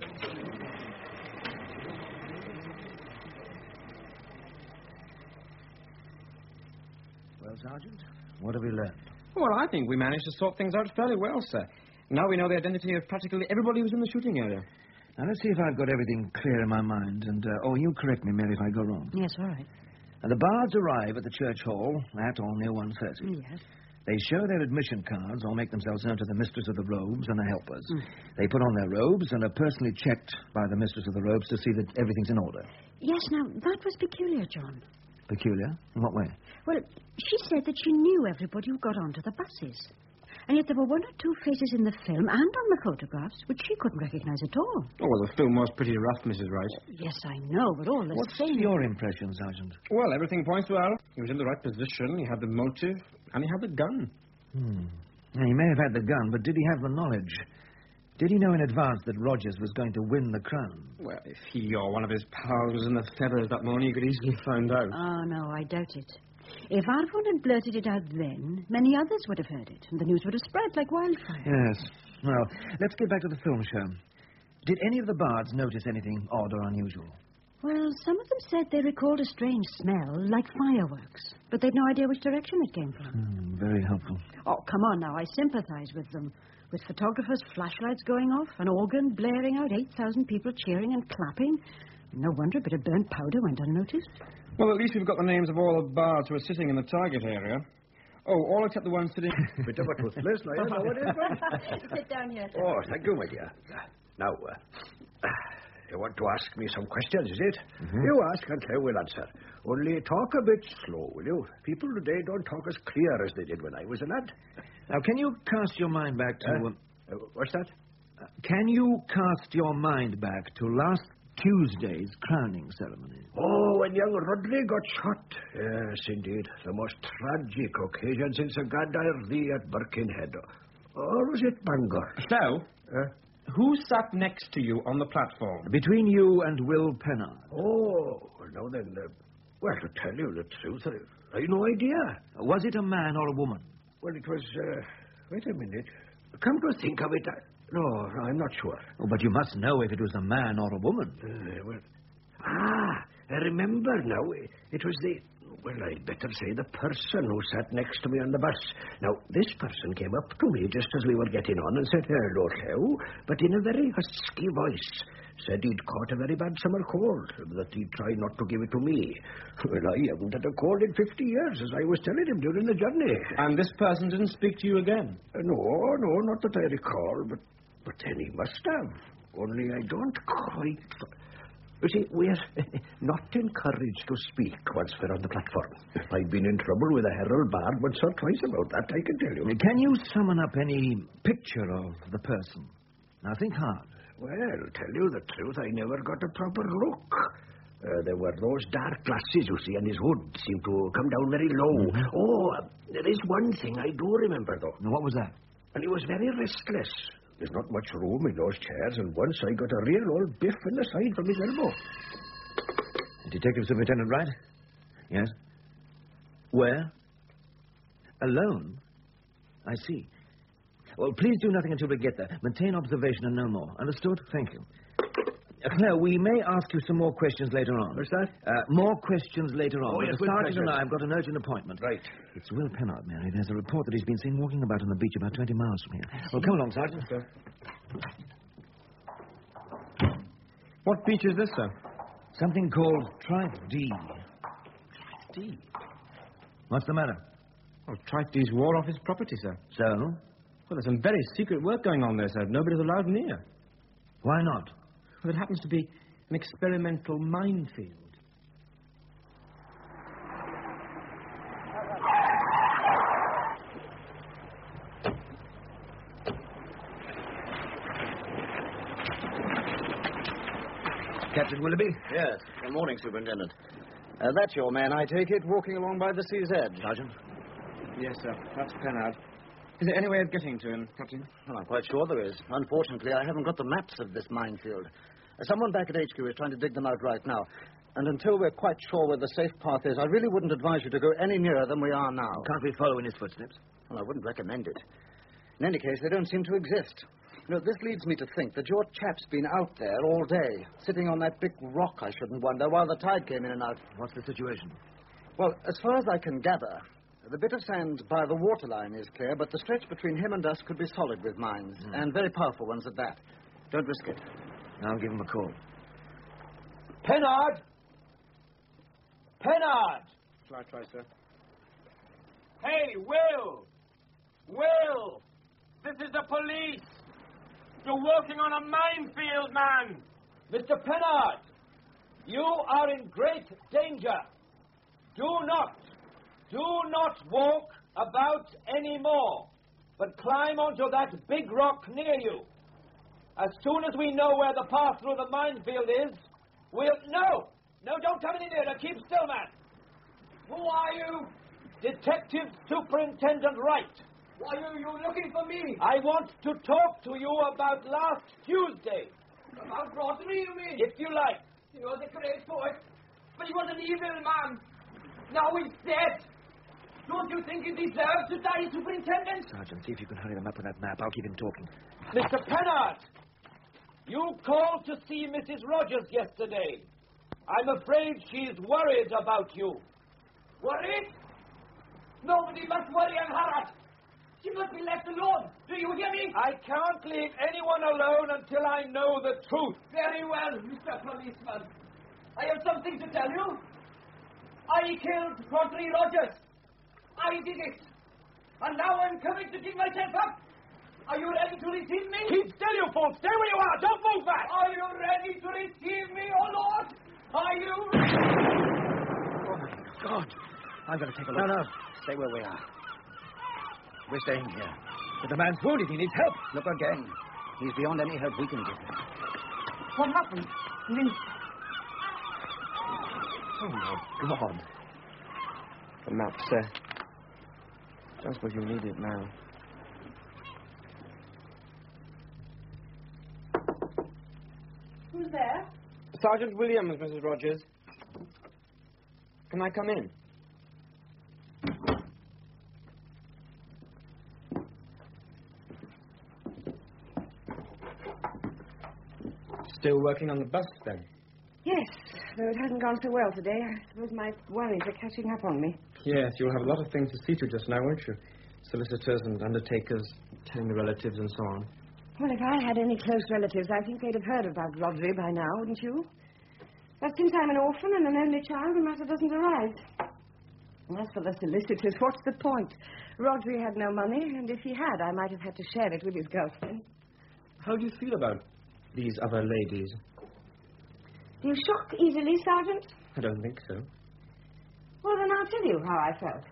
Speaker 5: Well, Sergeant, what have we learned?
Speaker 12: Well, I think we managed to sort things out fairly well, sir. Now we know the identity of practically everybody who's in the shooting area.
Speaker 5: Now, let's see if I've got everything clear in my mind. And, you correct me, Mary, if I go wrong.
Speaker 6: Yes, all right.
Speaker 5: And the Bards arrive at the church hall at or near 1:30.
Speaker 6: Yes.
Speaker 5: They show their admission cards or make themselves known to the mistress of the robes and the helpers. They put on their robes and are personally checked by the mistress of the robes to see that everything's in order.
Speaker 6: Yes, now, that was peculiar, John.
Speaker 5: Peculiar? In what way?
Speaker 6: Well, she said that she knew everybody who got onto the buses. And yet there were one or two faces in the film and on the photographs which she couldn't recognize at all.
Speaker 12: Oh, well, the film was pretty rough, Mrs. Wright.
Speaker 6: Yes, I know, but all the
Speaker 5: What's
Speaker 6: same...
Speaker 5: your impression, Sergeant?
Speaker 12: Well, everything points to Al. He was in the right position, he had the motive, and he had the gun.
Speaker 5: Now, he may have had the gun, but did he have the knowledge? Did he know in advance that Rogers was going to win the crown?
Speaker 12: Well, if he or one of his pals was in the feathers that morning, he could easily find out.
Speaker 6: Oh, no, I doubt it. If Arvon had blurted it out then, many others would have heard it, and the news would have spread like wildfire.
Speaker 5: Yes. Well, let's get back to the film show. Did any of the Bards notice anything odd or unusual?
Speaker 6: Well, some of them said they recalled a strange smell, like fireworks, but they'd no idea which direction it came from.
Speaker 5: Very helpful.
Speaker 6: Oh, come on now, I sympathize with them. With photographers' flashlights going off, an organ blaring out, 8,000 people cheering and clapping. No wonder a bit of burnt powder went unnoticed.
Speaker 12: Well, at least we've got the names of all the Bards who are sitting in the target area. Oh, all except the one sitting...
Speaker 8: Bit of a toothless, now, know what it is?
Speaker 10: Sit down here, sir.
Speaker 8: Oh, thank you, my dear. Now, you want to ask me some questions, is it? You ask and I will answer. Only talk a bit slow, will you? People today don't talk as clear as they did when I was a lad.
Speaker 5: Now, can you cast your mind back to...
Speaker 8: what's that?
Speaker 5: Can you cast your mind back to last Tuesday's crowning ceremony?
Speaker 8: Oh, when young Rodri got shot. Yes, indeed. The most tragic occasion since a Gaddar thee at Birkenhead. Or was it Bangor?
Speaker 12: So, who sat next to you on the platform?
Speaker 5: Between you and Will Pennard.
Speaker 8: Oh, now then, well, to tell you the truth, I've no idea.
Speaker 5: Was it a man or a woman?
Speaker 8: Well, it was, wait a minute. Come to think of it, no, I'm not sure.
Speaker 5: Oh, but you must know if it was a man or a woman.
Speaker 8: I remember now. It was well, I'd better say the person who sat next to me on the bus. Now, this person came up to me just as we were getting on and said, hello, but in a very husky voice. Said he'd caught a very bad summer cold, that he'd try not to give it to me. Well, I haven't had a cold in 50 years, as I was telling him during the journey.
Speaker 12: And this person didn't speak to you again?
Speaker 8: No, not that I recall, but then he must have. Only I don't quite... You see, we're not encouraged to speak once we're on the platform. I've been in trouble with a Herald Bard once or twice about that, I can tell you.
Speaker 5: Can you summon up any picture of the person? Now, think hard.
Speaker 8: Well, tell you the truth, I never got a proper look. There were those dark glasses, you see, and his hood seemed to come down very low. There is one thing I do remember, though.
Speaker 5: Now, what was that?
Speaker 8: And he was very restless. There's not much room in those chairs, and once I got a real old biff in the side from his elbow.
Speaker 5: Detective Superintendent Wright? Yes? Where? Alone? I see. Well, please do nothing until we get there. Maintain observation and no more. Understood? Thank you. Claire, we may ask you some more questions later on.
Speaker 8: What's that?
Speaker 5: More questions later on.
Speaker 8: Oh, yes,
Speaker 5: the
Speaker 8: with
Speaker 5: sergeant
Speaker 8: pleasure.
Speaker 5: and I have got an urgent appointment.
Speaker 8: Right.
Speaker 5: It's Will Pennard, Mary. There's a report that he's been seen walking about on the beach about 20 miles from here. Well, come along, Sergeant.
Speaker 12: Sir. What beach is this, sir?
Speaker 5: Something called Tripe D.
Speaker 12: D.
Speaker 5: What's the matter?
Speaker 12: Oh, Tripe D's war off his property, sir.
Speaker 5: So?
Speaker 12: Well, there's some very secret work going on there, sir. Nobody's allowed near.
Speaker 5: Why not?
Speaker 12: Well, it happens to be an experimental minefield.
Speaker 5: Captain Willoughby?
Speaker 9: Yes. Good morning, Superintendent. That's your man, I take it, walking along by the sea's edge.
Speaker 5: Sergeant?
Speaker 12: Yes, sir. That's Pennard. Is there any way of getting to him, Captain?
Speaker 9: Well, I'm quite sure there is. Unfortunately, I haven't got the maps of this minefield. Someone back at HQ is trying to dig them out right now. And until we're quite sure where the safe path is, I really wouldn't advise you to go any nearer than we are now.
Speaker 5: Can't we follow in his footsteps?
Speaker 9: Well, I wouldn't recommend it. In any case, they don't seem to exist. You know, this leads me to think that your chap's been out there all day, sitting on that big rock, I shouldn't wonder, while the tide came in and out.
Speaker 5: What's the situation?
Speaker 9: Well, as far as I can gather, the bit of sand by the waterline is clear, but the stretch between him and us could be solid with mines, and very powerful ones at that. Don't risk it.
Speaker 5: I'll give him a call.
Speaker 11: Pennard! Pennard!
Speaker 12: Shall I try, sir?
Speaker 11: Hey, Will! Will! This is the police! You're working on a minefield, man! Mr. Pennard! You are in great danger. Do not walk about anymore, but climb onto that big rock near you. As soon as we know where the path through the minefield is, we'll... No, don't come any nearer. Keep still, man. Who are you? Detective Superintendent Wright. Why are you looking for me? I want to talk to you about last Tuesday. About Rodney, you mean? If you like. He was a great poet, but he was an evil man. Now he's dead. Don't you think he deserves to die, Superintendent?
Speaker 5: Sergeant, see if you can hurry them up with that map. I'll keep him talking.
Speaker 11: Mr. Pennard, you called to see Mrs. Rogers yesterday. I'm afraid she's worried about you. Worried? Nobody must worry on her. She must be left alone. Do you hear me? I can't leave anyone alone until I know the truth. Very well, Mr. Policeman. I have something to tell you. I killed Rodney Rogers. I did it. And now I'm coming to give myself up. Are you ready to receive me? Keep still, you fool. Stay where you are. Don't move back. Are you ready to receive me, oh Lord? Are you ready?
Speaker 5: Oh, my God. I'm going to take a look.
Speaker 9: No. Stay where we are.
Speaker 5: We're staying here. But the man's wounded. He needs help.
Speaker 9: Look again. He's beyond any help we can give him.
Speaker 10: What happened?
Speaker 12: Oh, my God. The map, sir. Just what you need it now.
Speaker 10: Who's there?
Speaker 12: Sergeant Williams, Mrs. Rogers. Can I come in? Still working on the bust, then?
Speaker 10: Yes, though it hasn't gone so well today. I suppose my worries are catching up on me.
Speaker 12: Yes, you'll have a lot of things to see to just now, won't you? Solicitors and undertakers, telling the relatives and so on.
Speaker 10: Well, if I had any close relatives, I think they'd have heard about Rodri by now, wouldn't you? But since I'm an orphan and an only child, the matter doesn't arise. And as for the solicitors, what's the point? Rodri had no money, and if he had, I might have had to share it with his girlfriend.
Speaker 12: How do you feel about these other ladies?
Speaker 10: Do you shock easily, Sergeant?
Speaker 12: I don't think so.
Speaker 10: Well, then I'll tell you how I felt.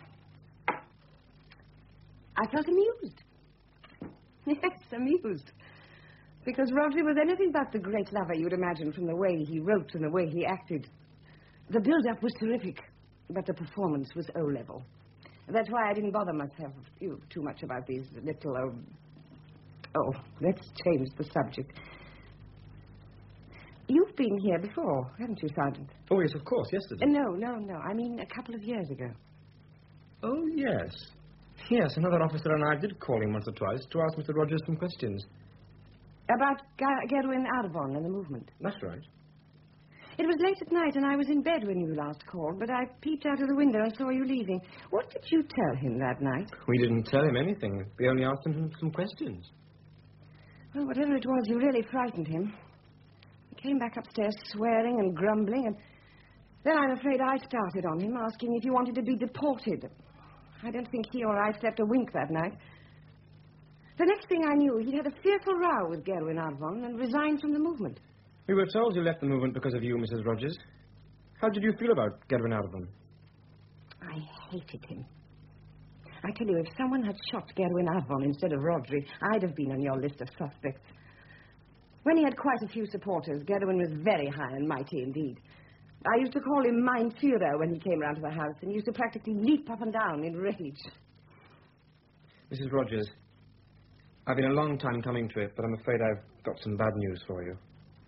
Speaker 10: I felt amused. Yes, amused. Because Rodri was anything but the great lover you'd imagine from the way he wrote and the way he acted. The build-up was terrific, but the performance was O-level. That's why I didn't bother myself too much about these little... let's change the subject. You've been here before, haven't you, Sergeant?
Speaker 12: Oh, yes, of course, yesterday.
Speaker 10: No. I mean, a couple of years ago.
Speaker 12: Oh, yes. Yes, another officer and I did call him once or twice to ask Mr. Rogers some questions.
Speaker 10: About Gerwin Arbon and the movement.
Speaker 12: That's right.
Speaker 10: It was late at night, and I was in bed when you last called, but I peeped out of the window and saw you leaving. What did you tell him that night?
Speaker 12: We didn't tell him anything. We only asked him some questions.
Speaker 10: Well, whatever it was, you really frightened him. He came back upstairs swearing and grumbling, and then I'm afraid I started on him, asking if he wanted to be deported. I don't think he or I slept a wink that night. The next thing I knew, he'd had a fearful row with Gerwin Arbon and resigned from the movement.
Speaker 12: We were told you left the movement because of you, Mrs. Rogers. How did you feel about Gerwin Arbon?
Speaker 10: I hated him. I tell you, if someone had shot Gerwin Arbon instead of Rodri, I'd have been on your list of suspects. When he had quite a few supporters, Gerwin was very high and mighty indeed. I used to call him Mein Führer when he came round to the house, and used to practically leap up and down in rage.
Speaker 12: Mrs. Rogers, I've been a long time coming to it, but I'm afraid I've got some bad news for you.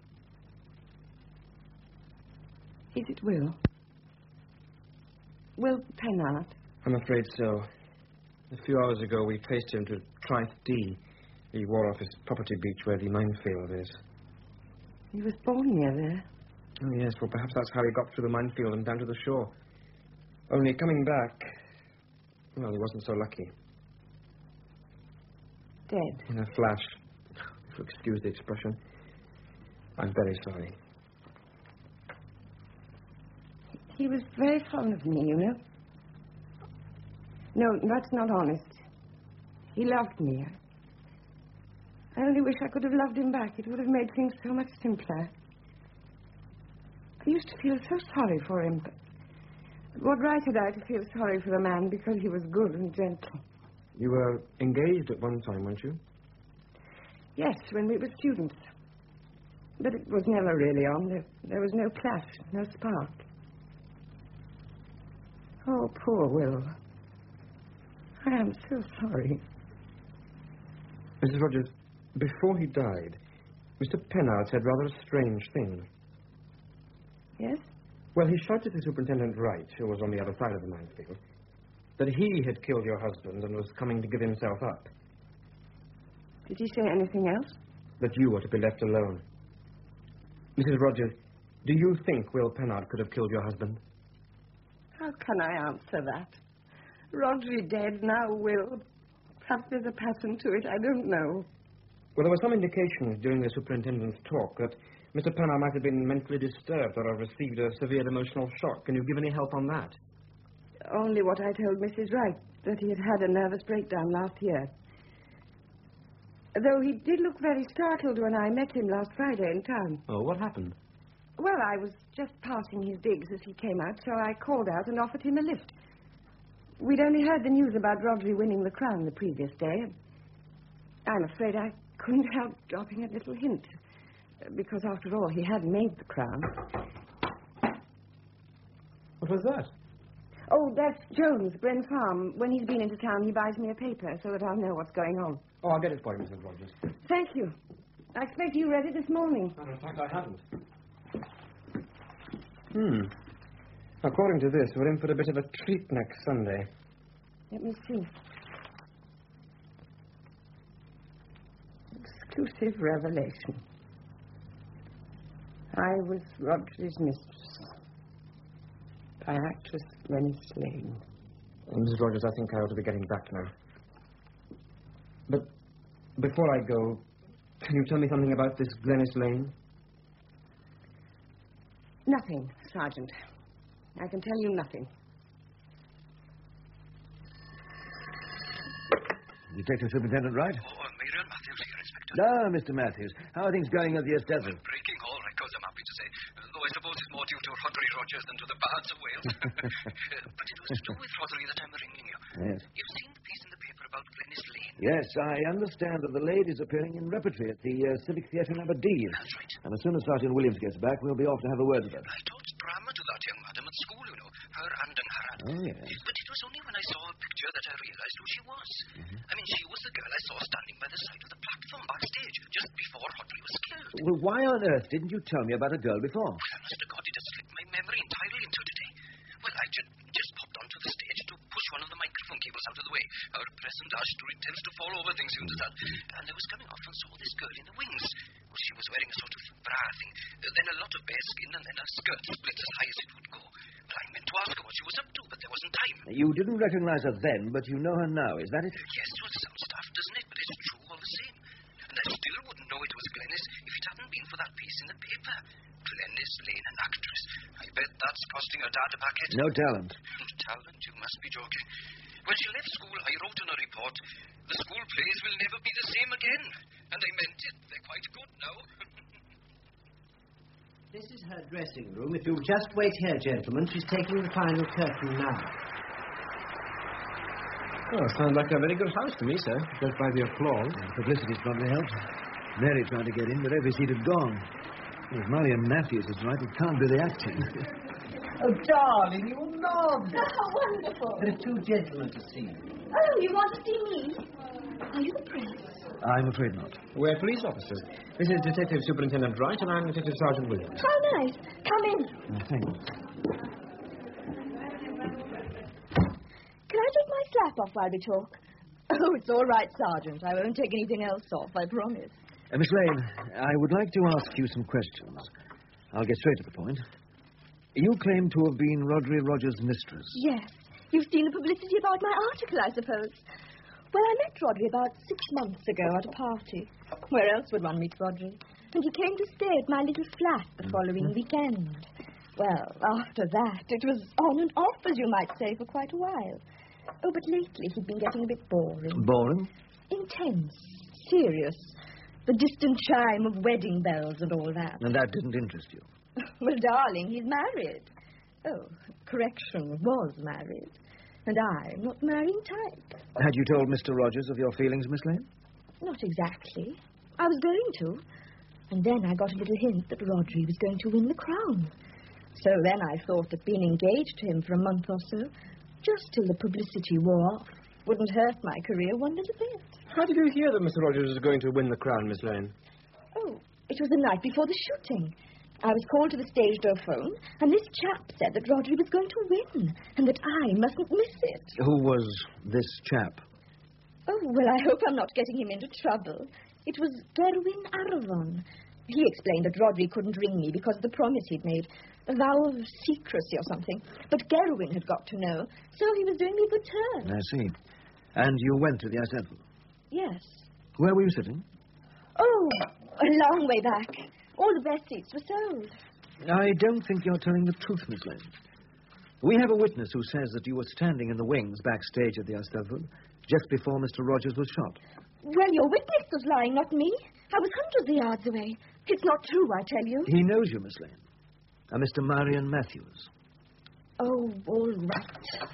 Speaker 10: Is it Will? Will Pennard?
Speaker 12: I'm afraid so. A few hours ago, we traced him to Trithe D, the War Office property beach where the minefield is.
Speaker 10: He was born near there.
Speaker 12: Oh, yes, well, perhaps that's how he got through the minefield and down to the shore. Only coming back, well, he wasn't so lucky.
Speaker 10: Dead?
Speaker 12: In a flash. If you'll excuse the expression. I'm very sorry.
Speaker 10: He was very fond of me, you know. No, that's not honest. He loved me. I only wish I could have loved him back. It would have made things so much simpler. I used to feel so sorry for him. But what right had I to feel sorry for the man because he was good and gentle?
Speaker 12: You were engaged at one time, weren't you?
Speaker 10: Yes, when we were students. But it was never really on. There was no clash, no spark. Oh, poor Will. I am so sorry.
Speaker 12: Mrs. Rogers, before he died, Mr. Pennard said rather a strange thing.
Speaker 10: Yes?
Speaker 12: Well, he shouted to Superintendent Wright, who was on the other side of the minefield, that he had killed your husband and was coming to give himself up.
Speaker 10: Did he say anything else?
Speaker 12: That you were to be left alone. Mrs. Rogers, do you think Will Pennard could have killed your husband?
Speaker 10: How can I answer that? Rodri dead, now Will. Perhaps there's a pattern to it, I don't know.
Speaker 12: Well, there were some indications during the superintendent's talk that Mr. Pennard might have been mentally disturbed or have received a severe emotional shock. Can you give any help on that?
Speaker 10: Only what I told Mrs. Wright, that he had had a nervous breakdown last year. Though he did look very startled when I met him last Friday in town.
Speaker 12: Oh, what happened?
Speaker 10: Well, I was just passing his digs as he came out, so I called out and offered him a lift. We'd only heard the news about Rodri winning the crown the previous day. I'm afraid I couldn't help dropping a little hint, because after all, he had made the crown.
Speaker 12: What was that?
Speaker 10: Oh, that's Jones, Bryn Farm. When he's been into town, he buys me a paper so that I'll know what's going on.
Speaker 12: Oh, I'll get it for you, Mrs. Rogers.
Speaker 10: Thank you. I expect you read it this morning.
Speaker 12: In fact, I haven't. According to this, we're in for a bit of a treat next Sunday.
Speaker 10: Let me see. Exclusive revelation. I was Rodri's mistress. By actress Glenys Lane.
Speaker 12: Mrs. Rogers, I think I ought to be getting back now. But before I go, can you tell me something about this Glenys Lane?
Speaker 10: Nothing, Sergeant. I can tell you nothing.
Speaker 5: Detective Superintendent Wright?
Speaker 13: Oh, Muriel Matthews here, Inspector.
Speaker 5: Ah, Mr. Matthews. How are things going at the estate?
Speaker 13: Breaking all records, I'm happy to say. Though I suppose it's more due to Rodri Rogers than to the bards of Wales. But it was to do with Rodri that I'm ringing you.
Speaker 5: Yes.
Speaker 13: You've seen the piece in the paper about Glenys Lane?
Speaker 5: Yes, I understand that the lady's appearing in repertory at the Civic Theatre in Aberdeen.
Speaker 13: That's right.
Speaker 5: And as soon as Sergeant Williams gets back, we'll be off to have a word with her.
Speaker 13: I taught drama to that young madam at school, you know. Her and her aunt.
Speaker 5: Oh, yes.
Speaker 13: But it was only when I saw her picture that I realized who she was. I mean, she was the girl I saw standing by the side of the platform backstage just before Rodri was killed.
Speaker 5: Well, why on earth didn't you tell me about a girl before?
Speaker 13: Well, honest to God, it has slipped my memory entirely until today. Well, I just popped onto the stage to push one of the microphone cables out of the way. Our present Ashtur tends to fall over things soon as that. And I was coming off and saw this girl in the wings. Well, she was wearing a sort of bra thing, then a lot of bare skin, and then her skirt split as high as it would go. Well, I meant to ask her what she was up to, but there wasn't time.
Speaker 5: You didn't recognize her then, but you know her now, is that it?
Speaker 13: Yes, well, sounds daft, doesn't it? But it's true all the same. And I still wouldn't know it was Glenys if it hadn't been for that piece in the paper. Glenys Lane, an actress. I bet that's costing her dad a bucket.
Speaker 5: No talent.
Speaker 13: Talent? You must be joking. When she left school, I wrote in a report, the school plays will never be the same again. And I meant it. They're quite good now.
Speaker 14: This is her dressing room. If you'll just wait here, gentlemen, she's taking the final curtain now.
Speaker 7: Oh, sounds like a very good house to me, sir, just by the applause.
Speaker 5: Publicity's probably helped. Mary tried to get in, but every seat had gone. If Marion Matthews is right, it can't be the acting.
Speaker 14: Oh, darling, you love it.
Speaker 15: How wonderful.
Speaker 14: There are two gentlemen to see you.
Speaker 15: Oh, you want to see me? Are you the prince?
Speaker 5: I'm afraid not.
Speaker 7: We're police officers. This is Detective Superintendent Wright, and I'm Detective Sergeant Williams.
Speaker 15: How nice. Come in.
Speaker 5: Thank you.
Speaker 15: Can I take my slap off while we talk? Oh, it's all right, Sergeant. I won't take anything else off, I promise.
Speaker 5: Miss Lane, I would like to ask you some questions. I'll get straight to the point. You claim to have been Rodri Rogers' mistress.
Speaker 15: Yes. You've seen the publicity about my article, I suppose. Well, I met Rodri about 6 months ago at a party. Where else would one meet Rodri? And he came to stay at my little flat the following weekend. Well, after that, it was on and off, as you might say, for quite a while. Oh, but lately he'd been getting a bit boring.
Speaker 5: Boring?
Speaker 15: Intense. Serious. The distant chime of wedding bells and all that.
Speaker 5: And that didn't interest you?
Speaker 15: Well, darling, he's married. Oh, correction, was married. And I'm not marrying type.
Speaker 5: Had you told Mr. Rogers of your feelings, Miss Lane?
Speaker 15: Not exactly. I was going to. And then I got a little hint that Rodri was going to win the crown. So then I thought that being engaged to him for a month or so, just till the publicity wore off, wouldn't hurt my career one little bit.
Speaker 7: How did you hear that Mr. Rogers was going to win the crown, Miss Lane?
Speaker 15: Oh, it was the night before the shooting. I was called to the stage door phone, and this chap said that Rodri was going to win, and that I mustn't miss it.
Speaker 5: Who was this chap?
Speaker 15: Oh, well, I hope I'm not getting him into trouble. It was Gerwin Arvon. He explained that Rodri couldn't ring me because of the promise he'd made, a vow of secrecy or something. But Gerwin had got to know, so he was doing me a good turn.
Speaker 5: I see. And you went to the Assembly?
Speaker 15: Yes.
Speaker 5: Where were you sitting?
Speaker 15: Oh, a long way back. All the best seats were sold.
Speaker 5: I don't think you're telling the truth, Miss Lane. We have a witness who says that you were standing in the wings backstage at the Astafel just before Mr. Rogers was shot.
Speaker 15: Well, your witness was lying, not me. I was hundreds of yards away. It's not true, I tell you.
Speaker 5: He knows you, Miss Lane. A Mr. Marion Matthews.
Speaker 15: Oh, all right.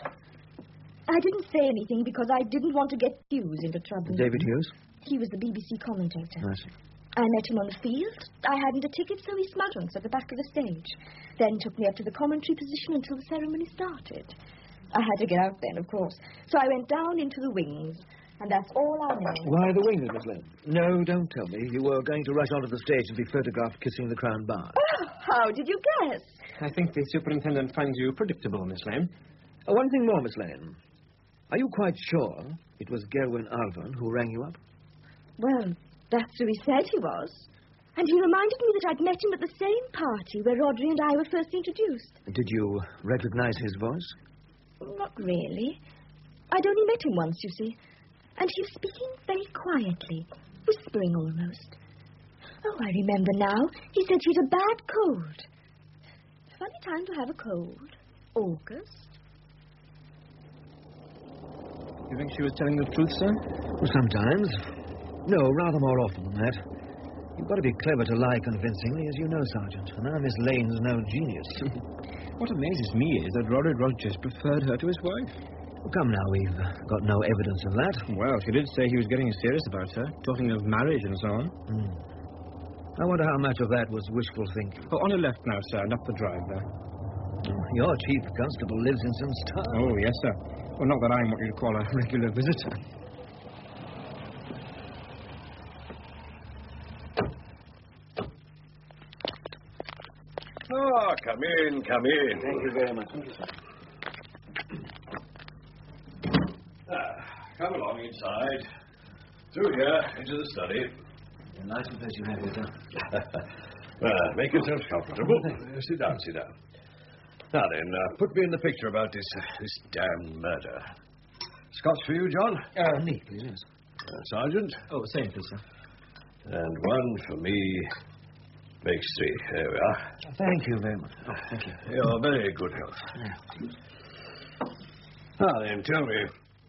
Speaker 15: I didn't say anything because I didn't want to get Hughes into trouble.
Speaker 5: David Hughes?
Speaker 15: He was the BBC commentator.
Speaker 5: I see.
Speaker 15: I met him on the field. I hadn't a ticket, so he smudged us at the back of the stage. Then took me up to the commentary position until the ceremony started. I had to get out then, of course. So I went down into the wings, and that's all I know.
Speaker 5: Why the wings, Miss Lane? No, don't tell me. You were going to rush onto the stage and be photographed kissing the crown bar.
Speaker 15: Oh, how did you guess?
Speaker 7: I think the superintendent finds you predictable, Miss Lane.
Speaker 5: One thing more, Miss Lane. Are you quite sure it was Gerwin Arvon who rang you up?
Speaker 15: Well, that's who he said he was. And he reminded me that I'd met him at the same party where Rodri and I were first introduced.
Speaker 5: Did you recognize his voice?
Speaker 15: Not really. I'd only met him once, you see. And he was speaking very quietly, whispering almost. Oh, I remember now. He said he'd a bad cold. Funny time to have a cold. August.
Speaker 7: You think she was telling the truth, sir?
Speaker 5: Well, sometimes. No, rather more often than that. You've got to be clever to lie convincingly, as you know, Sergeant. And now Miss Lane's no genius.
Speaker 7: What amazes me is that Rodri Rogers preferred her to his wife.
Speaker 5: Well, come now, we've got no evidence of that.
Speaker 7: Well, she did say he was getting serious about her, talking of marriage and so on.
Speaker 5: I wonder how much of that was wishful thinking.
Speaker 7: Oh, on the left now, sir, and up the drive there.
Speaker 5: Your chief constable lives in some style.
Speaker 7: Oh, yes, sir. Well, not that I'm what you'd call a regular visitor.
Speaker 8: Oh, come in, come in.
Speaker 5: Thank you very much.
Speaker 8: Come along inside. Through here, into the study.
Speaker 5: A nice place you have here, sir.
Speaker 8: Make yourselves comfortable. Sit down, sit down. Now then, put me in the picture about this damn murder. Scotch for you, John?
Speaker 5: Me, please, yes.
Speaker 8: Sergeant?
Speaker 7: Oh, same, please, sir.
Speaker 8: And one for me makes 3. There we are.
Speaker 5: Thank you very much. Oh, thank you.
Speaker 8: You're very good health. Now then, tell me,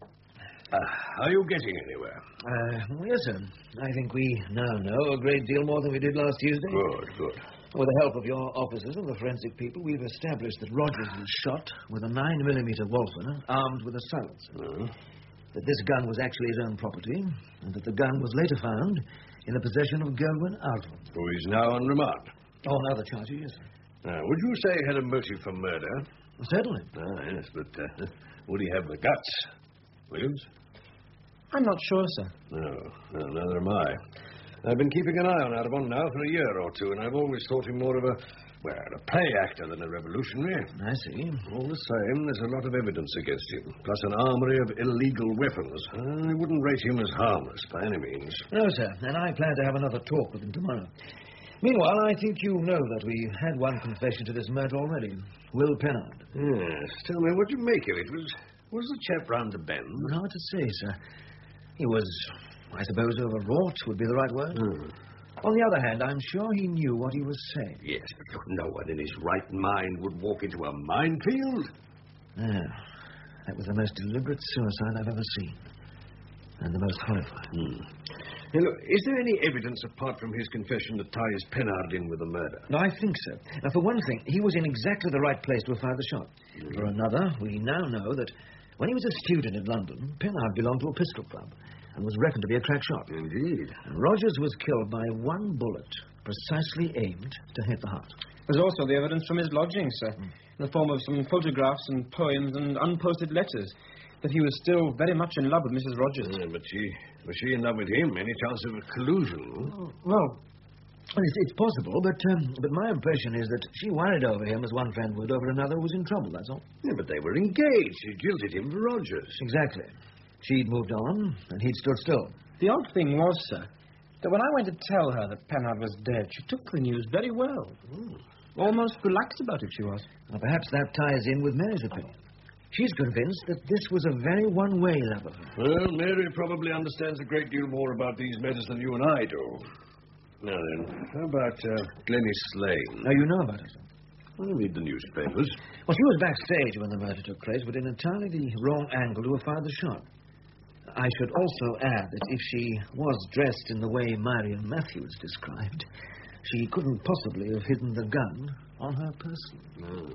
Speaker 8: are you getting anywhere?
Speaker 5: Yes, sir. I think we now know a great deal more than we did last Tuesday.
Speaker 8: Good.
Speaker 5: With the help of your officers and the forensic people, we've established that Rogers was shot with a 9mm Walther armed with a silencer. That this gun was actually his own property, and that the gun was later found in the possession of Gerwin Arthur.
Speaker 8: Who is now on remand.
Speaker 5: On other charges, yes, sir.
Speaker 8: Would you say he had a motive for murder?
Speaker 5: Certainly.
Speaker 8: Yes, but would he have the guts, Williams?
Speaker 7: I'm not sure, sir.
Speaker 8: No, neither am I. I've been keeping an eye on Arabon now for a year or two, and I've always thought him more of a play actor than a revolutionary.
Speaker 5: I see.
Speaker 8: All the same, there's a lot of evidence against him, plus an armory of illegal weapons. I wouldn't rate him as harmless by any means.
Speaker 5: No, sir, and I plan to have another talk with him tomorrow. Meanwhile, I think you know that we've had one confession to this murder already. Will Pennard.
Speaker 8: Yes. Tell me, what do you make of it? Was the chap round the bend?
Speaker 5: Hard to say, sir. He was, I suppose, overwrought would be the right word. On the other hand, I'm sure he knew what he was saying.
Speaker 8: Yes, but no one in his right mind would walk into a minefield.
Speaker 5: That was the most deliberate suicide I've ever seen. And the most horrifying.
Speaker 8: Now, look, is there any evidence apart from his confession that ties Pennard in with the murder?
Speaker 5: No, I think so. Now, for one thing, he was in exactly the right place to have fired the shot. For another, we now know that when he was a student in London, Pennard belonged to a pistol club and was reckoned to be a crack shot.
Speaker 8: Indeed.
Speaker 5: And Rogers was killed by one bullet, precisely aimed to hit the heart.
Speaker 7: There's also the evidence from his lodgings, sir, in the form of some photographs and poems and unposted letters, that he was still very much in love with Mrs. Rogers.
Speaker 8: But was she in love with him? Any chance of a collusion?
Speaker 5: Well, it's possible, but my impression is that she worried over him as one friend would over another who was in trouble, that's all.
Speaker 8: Yeah, but they were engaged. She jilted him for Rogers.
Speaker 5: Exactly. She'd moved on, and he'd stood still.
Speaker 7: The odd thing was, sir, that when I went to tell her that Pennard was dead, she took the news very well. Almost relaxed about it, she was.
Speaker 5: Well, perhaps that ties in with Mary's opinion. She's convinced that this was a very one-way love affair.
Speaker 8: Well, Mary probably understands a great deal more about these matters than you and I do. Now then, how about Glenys Lane?
Speaker 5: Now, you know about it, sir.
Speaker 8: I read the newspapers.
Speaker 5: Well, she was backstage when the murder took place, but in entirely the wrong angle to have fired the shot. I should also add that if she was dressed in the way Marion Matthews described, she couldn't possibly have hidden the gun on her person.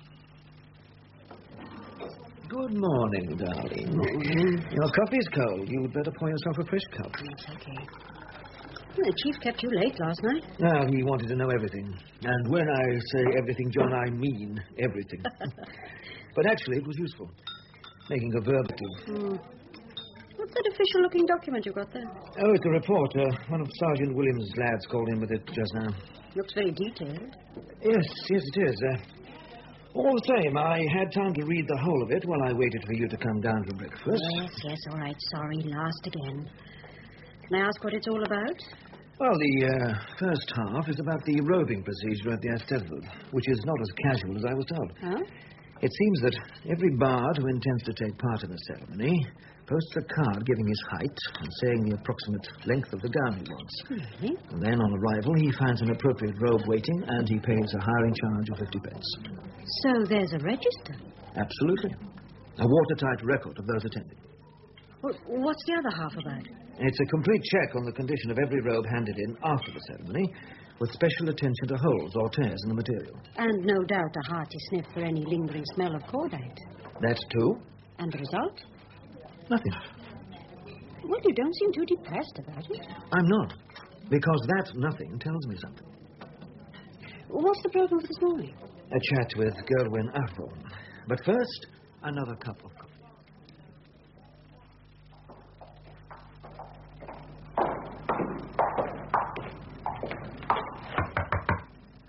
Speaker 5: Good morning, darling. Your coffee's cold. You'd better pour yourself a fresh cup.
Speaker 6: It's okay. Well, the chief kept you late last night.
Speaker 5: Well, he wanted to know everything. And when I say everything, John, I mean everything. But actually, it was useful. Making a verbal.
Speaker 6: What's that official-looking document you got there?
Speaker 5: Oh, it's a report. One of Sergeant Williams' lads called in with it just now.
Speaker 6: Looks very detailed.
Speaker 5: Yes, it is. All the same, I had time to read the whole of it while I waited for you to come down for breakfast.
Speaker 6: Yes, all right. Sorry, last again. Can I ask what it's all about?
Speaker 5: Well, the first half is about the robing procedure at the Eisteddfod, which is not as casual as I was told.
Speaker 6: Huh?
Speaker 5: It seems that every bard who intends to take part in the ceremony posts a card giving his height and saying the approximate length of the gown he wants.
Speaker 6: Really?
Speaker 5: And then, on arrival, he finds an appropriate robe waiting and he pays a hiring charge of 50 pence.
Speaker 6: So there's a register?
Speaker 5: Absolutely. A watertight record of those attending.
Speaker 6: Well, what's the other half about?
Speaker 5: It's a complete check on the condition of every robe handed in after the ceremony, with special attention to holes or tears in the material.
Speaker 6: And no doubt a hearty sniff for any lingering smell of cordite.
Speaker 5: That too.
Speaker 6: And the result?
Speaker 5: Nothing.
Speaker 6: Well, you don't seem too depressed about it.
Speaker 5: I'm not, because that nothing tells me something.
Speaker 6: What's the program for this morning?
Speaker 5: A chat with Gerwin Arthur. But first, another cup of coffee.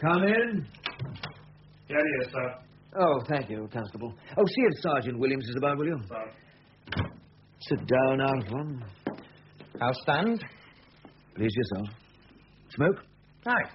Speaker 5: Come in.
Speaker 12: Here he is, sir.
Speaker 5: Oh, thank you, Constable. Oh, see if Sergeant Williams is about, will you?
Speaker 12: Sir.
Speaker 5: Sit down, Alphon.
Speaker 11: I'll stand.
Speaker 5: Please yourself. Smoke?
Speaker 11: Aye.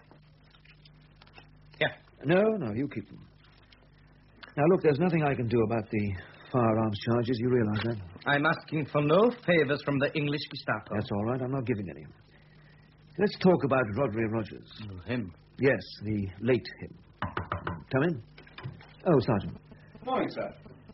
Speaker 11: Yeah.
Speaker 5: No, you keep them. Now, look, there's nothing I can do about the firearms charges. You realize that?
Speaker 11: I'm asking for no favors from the English Gestapo.
Speaker 5: That's all right. I'm not giving any. Let's talk about Rodri Rogers.
Speaker 11: Oh, him?
Speaker 5: Yes, the late him. Come in. Oh, Sergeant.
Speaker 12: Morning, sir.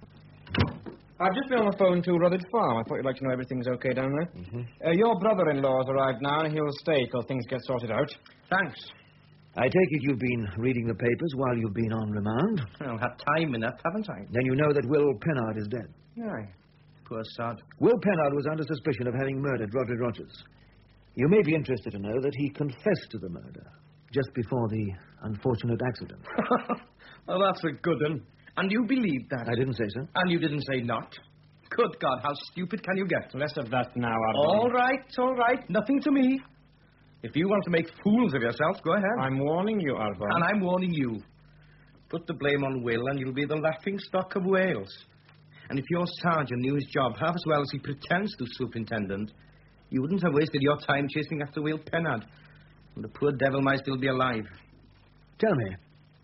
Speaker 12: I've just been on the phone to Rutledge Farm. I thought you'd like to know everything's okay down there.
Speaker 5: Mm-hmm.
Speaker 12: Your brother-in-law's arrived now, and he'll stay till things get sorted out.
Speaker 11: Thanks.
Speaker 5: I take it you've been reading the papers while you've been on remand.
Speaker 11: I've had time enough, haven't I?
Speaker 5: Then you know that Will Pennard is dead.
Speaker 11: Aye. Poor sod.
Speaker 5: Will Pennard was under suspicion of having murdered Rodri Rogers. You may be interested to know that he confessed to the murder just before the unfortunate accident.
Speaker 11: Well, that's a good one. And you believed that?
Speaker 5: I didn't say so.
Speaker 11: And you didn't say not? Good God, how stupid can you get?
Speaker 12: Less of that now, Alvin.
Speaker 11: All right. Nothing to me. If you want to make fools of yourself, go ahead.
Speaker 12: I'm warning you, Alvin.
Speaker 11: And I'm warning you. Put the blame on Will and you'll be the laughing stock of Wales. And if your sergeant knew his job half as well as he pretends to, Superintendent, you wouldn't have wasted your time chasing after Will Pennard. And the poor devil might still be alive.
Speaker 5: Tell me.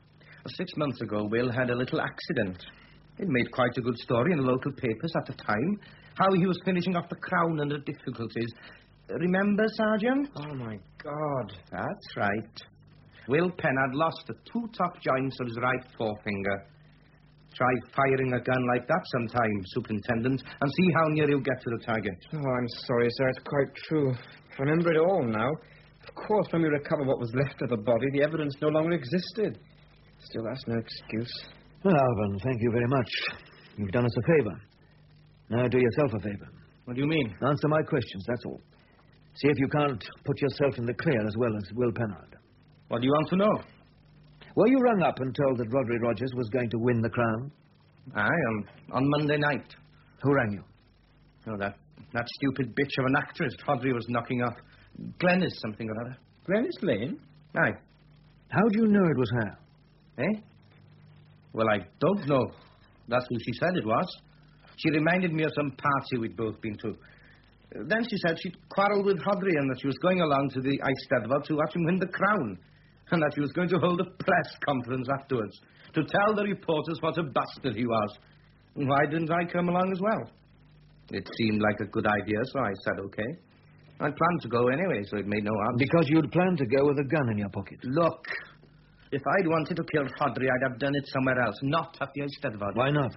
Speaker 11: 6 months ago, Will had a little accident. It made quite a good story in the local papers at the time. How he was finishing off the Crown under difficulties. Remember, Sergeant?
Speaker 12: Oh, my God.
Speaker 11: That's right. Will Pennard lost the 2 top joints of his right forefinger. Try firing a gun like that sometime, Superintendent, and see how near you get to the target.
Speaker 12: Oh, I'm sorry, sir. It's quite true. I remember it all now. Of course, when we recovered what was left of the body, the evidence no longer existed. Still, that's no excuse.
Speaker 5: Well, Alvin, thank you very much. You've done us a favor. Now do yourself a favor.
Speaker 11: What do you mean?
Speaker 5: Answer my questions, that's all. See if you can't put yourself in the clear as well as Will Pennard.
Speaker 11: What do you want to know?
Speaker 5: Were you rung up and told that Rodri Rogers was going to win the crown?
Speaker 11: Aye, on Monday night.
Speaker 5: Who rang you?
Speaker 11: Oh, that stupid bitch of an actress Rodri was knocking up. Glenys something or other.
Speaker 12: Glenys Lane?
Speaker 11: Aye.
Speaker 5: How do you know it was her?
Speaker 11: Eh? Well, I don't know. That's who she said it was. She reminded me of some party we'd both been to. Then she said she'd quarrelled with Rodri and that she was going along to the Eisteddfod to watch him win the crown. And that she was going to hold a press conference afterwards to tell the reporters what a bastard he was. And why didn't I come along as well? It seemed like a good idea, so I said okay. I planned to go anyway, so it made no odds.
Speaker 5: Because you'd planned to go with a gun in your pocket.
Speaker 11: Look, if I'd wanted to kill Rodri, I'd have done it somewhere else, not at the Eisteddfod.
Speaker 5: Why not?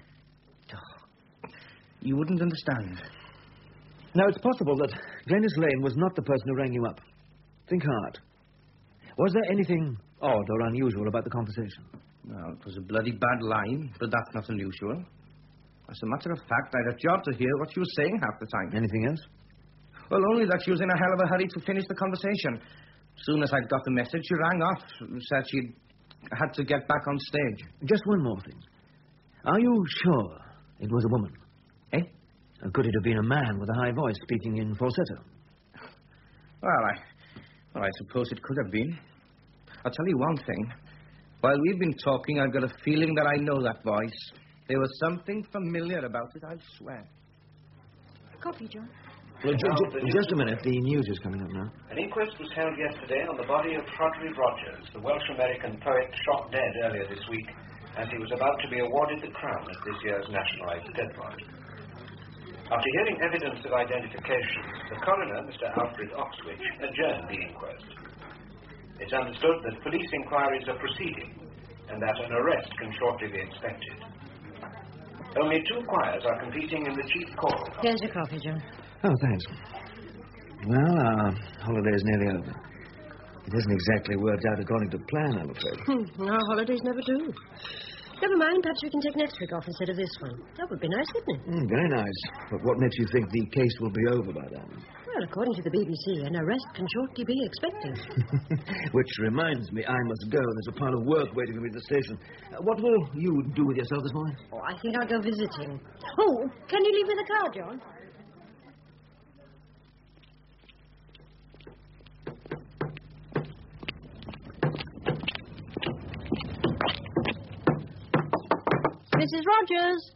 Speaker 11: You wouldn't understand.
Speaker 5: Now, it's possible that Glenys Lane was not the person who rang you up. Think hard. Was there anything odd or unusual about the conversation?
Speaker 11: Well, it was a bloody bad line, but that's not unusual. As a matter of fact, I had a job to hear what she was saying half the time.
Speaker 5: Anything else?
Speaker 11: Well, only that she was in a hell of a hurry to finish the conversation. As soon as I'd got the message, she rang off and said she'd had to get back on stage.
Speaker 5: Just one more thing. Are you sure it was a woman?
Speaker 11: Eh?
Speaker 5: Or could it have been a man with a high voice speaking in falsetto?
Speaker 11: Well, I suppose it could have been. I'll tell you one thing. While we've been talking, I've got a feeling that I know that voice. There was something familiar about it, I swear.
Speaker 6: Coffee, John.
Speaker 5: Well, just a minute. The news is coming up now.
Speaker 16: An inquest was held yesterday on the body of Rodri Rogers, the Welsh-American poet shot dead earlier this week as he was about to be awarded the crown at this year's National Eisteddfod. After hearing evidence of identification, the coroner, Mr. Alfred Oxwich, adjourned the inquest. It's understood that police inquiries are proceeding and that an arrest can shortly be expected. Only 2 choirs are competing in the chief choral.
Speaker 6: Here's your coffee, John.
Speaker 5: Oh, thanks. Well, our holiday's nearly over. It hasn't exactly worked out according to plan, I'm afraid.
Speaker 6: Our holidays never do. Never mind, perhaps we can take next week off instead of this one. That would be nice, wouldn't it?
Speaker 5: Very nice. But what makes you think the case will be over by then?
Speaker 6: Well, according to the BBC, an arrest can shortly be expected.
Speaker 5: Which reminds me, I must go. There's a pile of work waiting for me at the station. What will you do with yourself this morning?
Speaker 6: Oh, I think I'll go visiting. Oh, can you leave me the car, John? Mrs. Rogers.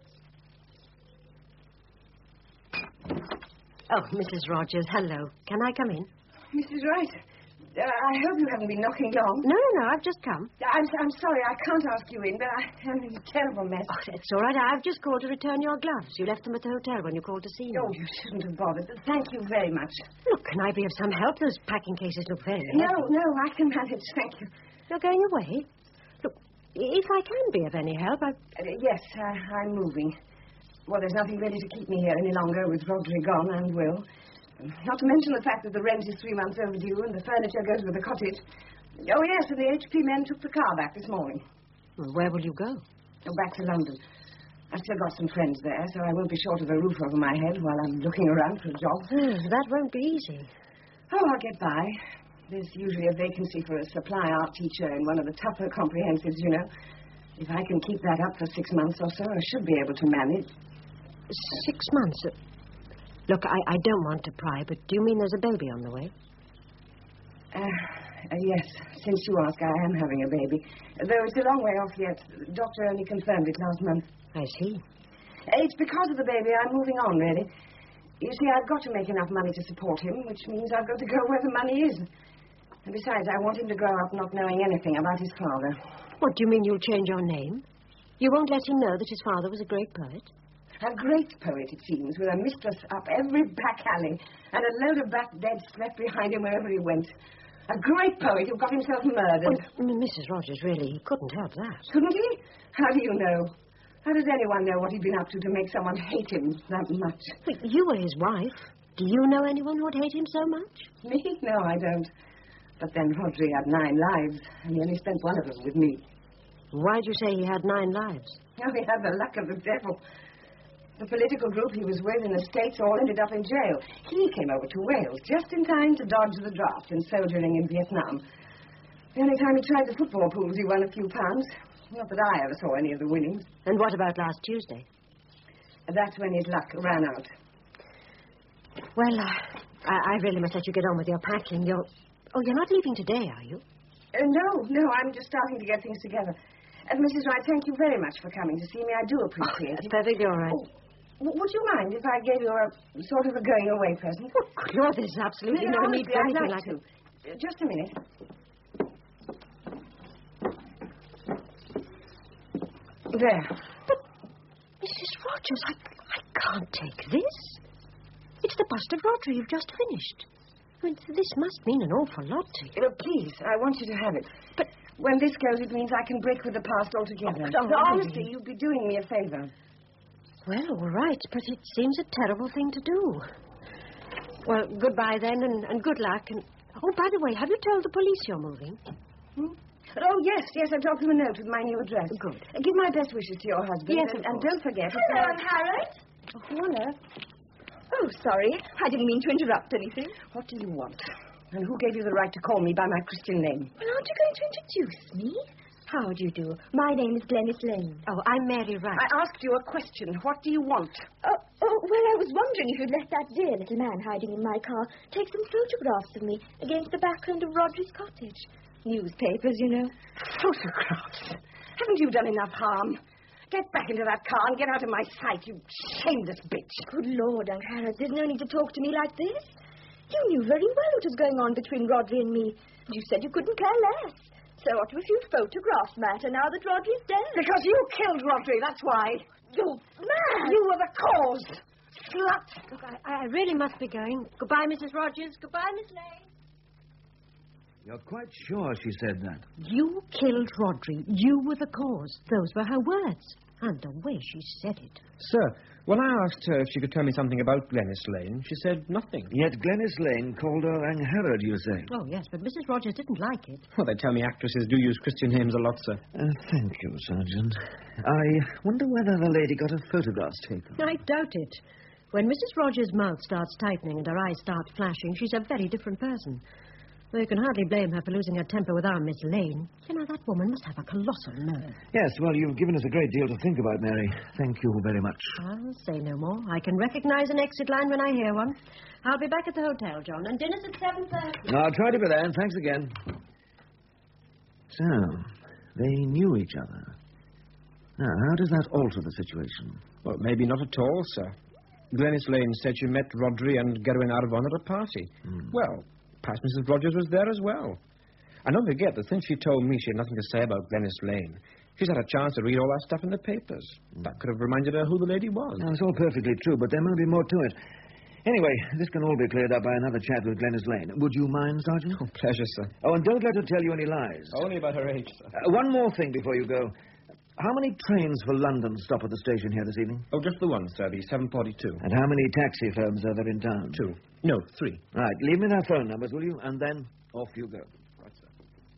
Speaker 6: Oh, Mrs. Rogers, hello. Can I come in?
Speaker 10: Mrs. Wright, I hope you haven't been knocking long.
Speaker 6: No, I've just come.
Speaker 10: I'm sorry, I can't ask you in, but I'm in a terrible mess.
Speaker 6: Oh, it's all right. I've just called to return your gloves. You left them at the hotel when you called to see me.
Speaker 10: Oh, you shouldn't have bothered. Thank you very much.
Speaker 6: Look, can I be of some help? Those packing cases look very heavy.
Speaker 10: No, I can manage, thank you.
Speaker 6: You're going away? Look, if I can be of any help,
Speaker 10: yes, I'm moving. Well, there's nothing really to keep me here any longer with Rodri gone and Will. Not to mention the fact that the rent is 3 months overdue and the furniture goes with the cottage. Oh, yes, and the HP men took the car back this morning.
Speaker 6: Well, where will you go?
Speaker 10: Oh, back to London. I've still got some friends there, so I won't be short of a roof over my head while I'm looking around for a job.
Speaker 6: That won't be easy.
Speaker 10: Oh, I'll get by. There's usually a vacancy for a supply art teacher in one of the tougher comprehensives, you know. If I can keep that up for 6 months or so, I should be able to manage.
Speaker 6: 6 months? Look, I don't want to pry, but do you mean there's a baby on the way?
Speaker 10: Yes. Since you ask, I am having a baby. Though it's a long way off yet. The doctor only confirmed it last month.
Speaker 6: I see.
Speaker 10: It's because of the baby I'm moving on, really. You see, I've got to make enough money to support him, which means I've got to go where the money is. And besides, I want him to grow up not knowing anything about his father.
Speaker 6: What, do you mean you'll change your name? You won't let him know that his father was a great poet?
Speaker 10: A great poet, it seems, with a mistress up every back alley and a load of back deads left behind him wherever he went. A great poet who got himself murdered.
Speaker 6: Mrs. Rogers, really, he couldn't help that.
Speaker 10: Couldn't he? How do you know? How does anyone know what he'd been up to make someone hate him that much?
Speaker 6: But you were his wife. Do you know anyone who'd hate him so much?
Speaker 10: Me? No, I don't. But then Rodri had 9 lives, and he only spent one of them with me.
Speaker 6: Why'd you say he had 9 lives?
Speaker 10: Oh, he had the luck of the devil. The political group he was with in the States all ended up in jail. He came over to Wales just in time to dodge the draft and soldiering in Vietnam. The only time he tried the football pools, he won a few pounds. Not that I ever saw any of the winnings.
Speaker 6: And what about last Tuesday?
Speaker 10: That's when his luck ran out.
Speaker 6: Well, I really must let you get on with your packing. You're not leaving today, are you?
Speaker 10: No, I'm just starting to get things together. Mrs. Wright, thank you very much for coming to see me. I do appreciate it.
Speaker 6: That's perfectly all right.
Speaker 10: Would you mind if I gave you a sort of a going-away present?
Speaker 6: Oh, good Lord, there's absolutely no need for anything like
Speaker 10: it. Just a minute. There.
Speaker 6: But, Mrs. Rogers, I can't take this. It's the bust of Rodri you've just finished. I mean, this must mean an awful lot to you.
Speaker 10: Please, I want you to have it. But when this goes, it means I can break with the past altogether. Honestly, you'd be doing me a favor.
Speaker 6: Well, all right, but it seems a terrible thing to do. Well, goodbye then, and good luck. And oh, by the way, have you told the police you're moving?
Speaker 10: Oh, yes, I dropped them a note with my new address.
Speaker 6: Good.
Speaker 10: Give my best wishes to your husband.
Speaker 6: Yes,
Speaker 10: and don't forget...
Speaker 15: Hello, Harriet.
Speaker 10: Hello.
Speaker 15: Oh, sorry. I didn't mean to interrupt anything.
Speaker 10: What do you want? And who gave you the right to call me by my Christian name?
Speaker 15: Well, aren't you going to introduce me? How do you do? My name is Glenys Lane.
Speaker 6: Oh, I'm Mary Wright.
Speaker 10: I asked you a question. What do you want?
Speaker 15: Well, I was wondering if you'd let that dear little man hiding in my car take some photographs of me against the background of Rodri's cottage. Newspapers, you know.
Speaker 10: Photographs? Haven't you done enough harm? Get back into that car and get out of my sight, you shameless bitch.
Speaker 15: Good Lord, Aunt Harriet, there's no need to talk to me like this. You knew very well what was going on between Rodri and me. You said you couldn't care less. So what do a few photographs matter now that Rodri's dead?
Speaker 10: Because you killed Rodri, that's why.
Speaker 15: You mad!
Speaker 10: You were the cause. Slut.
Speaker 6: Look, I really must be going. Goodbye, Mrs. Rogers. Goodbye, Miss Lane.
Speaker 5: You're quite sure she said that?
Speaker 6: You killed Rodri. You were the cause. Those were her words. And the way she said it.
Speaker 7: Sir, when I asked her if she could tell me something about Glenys Lane, she said nothing.
Speaker 5: Yet Glenys Lane called her Angharad, you say?
Speaker 6: Oh, yes, but Mrs. Rogers didn't like it.
Speaker 7: Well, they tell me actresses do use Christian names a lot, sir.
Speaker 5: Thank you, Sergeant. I wonder whether the lady got her photographs taken.
Speaker 6: I doubt it. When Mrs. Rogers' mouth starts tightening and her eyes start flashing, she's a very different person. Though you can hardly blame her for losing her temper with our Miss Lane. You know, that woman must have a colossal nerve.
Speaker 5: Yes, well, you've given us a great deal to think about, Mary. Thank you very much.
Speaker 6: I'll say no more. I can recognize an exit line when I hear one. I'll be back at the hotel, John, and dinner's at 7:30.
Speaker 5: I'll try to be there, and thanks again. So, they knew each other. Now, how does that alter the situation?
Speaker 7: Well, maybe not at all, sir. Glenys Lane said she met Rodri and Gerwin Arbon at a party. Well, perhaps Mrs. Rogers was there as well. And don't forget that since she told me she had nothing to say about Glenys Lane, she's had a chance to read all that stuff in the papers. That could have reminded her who the lady was.
Speaker 5: Now, it's all perfectly true, but there may be more to it. Anyway, this can all be cleared up by another chat with Glenys Lane. Would you mind, Sergeant?
Speaker 7: Oh, pleasure, sir.
Speaker 5: Oh, and don't let her tell you any lies.
Speaker 7: Only about her age, sir.
Speaker 5: One more thing before you go. How many trains for London stop at the station here this evening?
Speaker 7: Oh, just the one, sir, the 742.
Speaker 5: And how many taxi firms are there in town?
Speaker 7: 2. No, 3.
Speaker 5: Right, leave me their phone numbers, will you? And then off you go.
Speaker 7: Right, sir.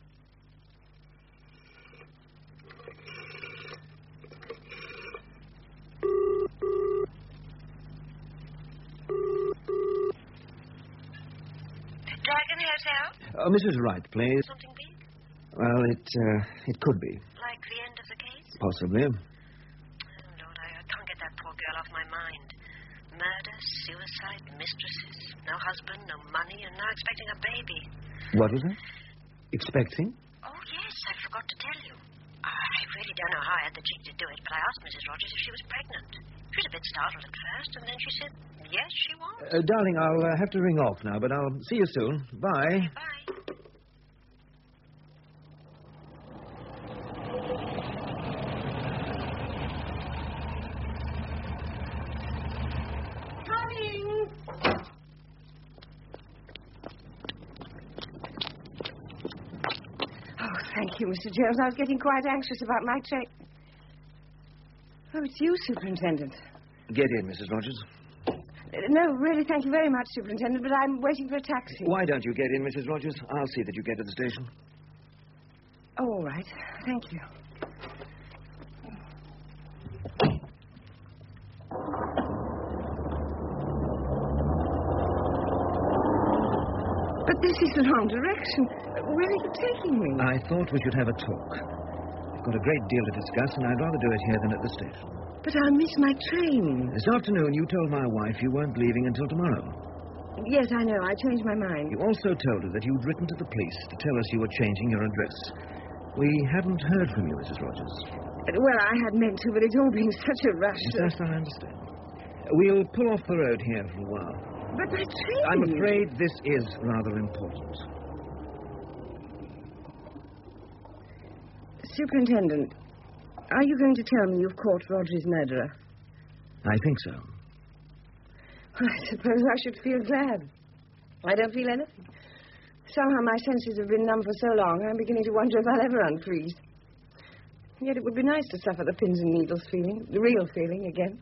Speaker 17: Dragon Hotel?
Speaker 5: Oh, Mrs. Wright, please.
Speaker 17: Something big?
Speaker 5: Well, it could be.
Speaker 17: Like the end of the case?
Speaker 5: Possibly.
Speaker 17: Oh, Lord, I can't get that poor girl off my mind. Murder, suicide, mistresses, no husband, no money, and now expecting a baby.
Speaker 5: What was that? Expecting?
Speaker 17: Oh, yes, I forgot to tell you. I really don't know how I had the cheek to do it, but I asked Mrs. Rogers if she was pregnant. She was a bit startled at first, and then she said, yes, she was.
Speaker 5: Darling, I'll have to ring off now, but I'll see you soon. Bye.
Speaker 17: Bye.
Speaker 10: Thank you, Mr. Jones. I was getting quite anxious about my train. Oh, it's you, Superintendent.
Speaker 5: Get in, Mrs. Rogers.
Speaker 10: No, really, thank you very much, Superintendent, but I'm waiting for a taxi.
Speaker 5: Why don't you get in, Mrs. Rogers? I'll see that you get to the station.
Speaker 10: Oh, all right. Thank you. But this is the wrong direction. Where are you taking me?
Speaker 5: I thought we should have a talk. We've got a great deal to discuss, and I'd rather do it here than at the station.
Speaker 10: But I'll miss my train.
Speaker 5: This afternoon, you told my wife you weren't leaving until tomorrow.
Speaker 10: Yes, I know. I changed my mind.
Speaker 5: You also told her that you'd written to the police to tell us you were changing your address. We haven't heard from you, Mrs. Rogers.
Speaker 10: Well, I had meant to, but it's all been such a rush.
Speaker 5: Yes, I understand. We'll pull off the road here for a while.
Speaker 10: But my train...
Speaker 5: I'm afraid this is rather important.
Speaker 10: Superintendent, are you going to tell me you've caught Rodri's murderer?
Speaker 5: I think so.
Speaker 10: Well, I suppose I should feel glad. I don't feel anything. Somehow my senses have been numb for so long, I'm beginning to wonder if I'll ever unfreeze. Yet it would be nice to suffer the pins and needles feeling, the real feeling again.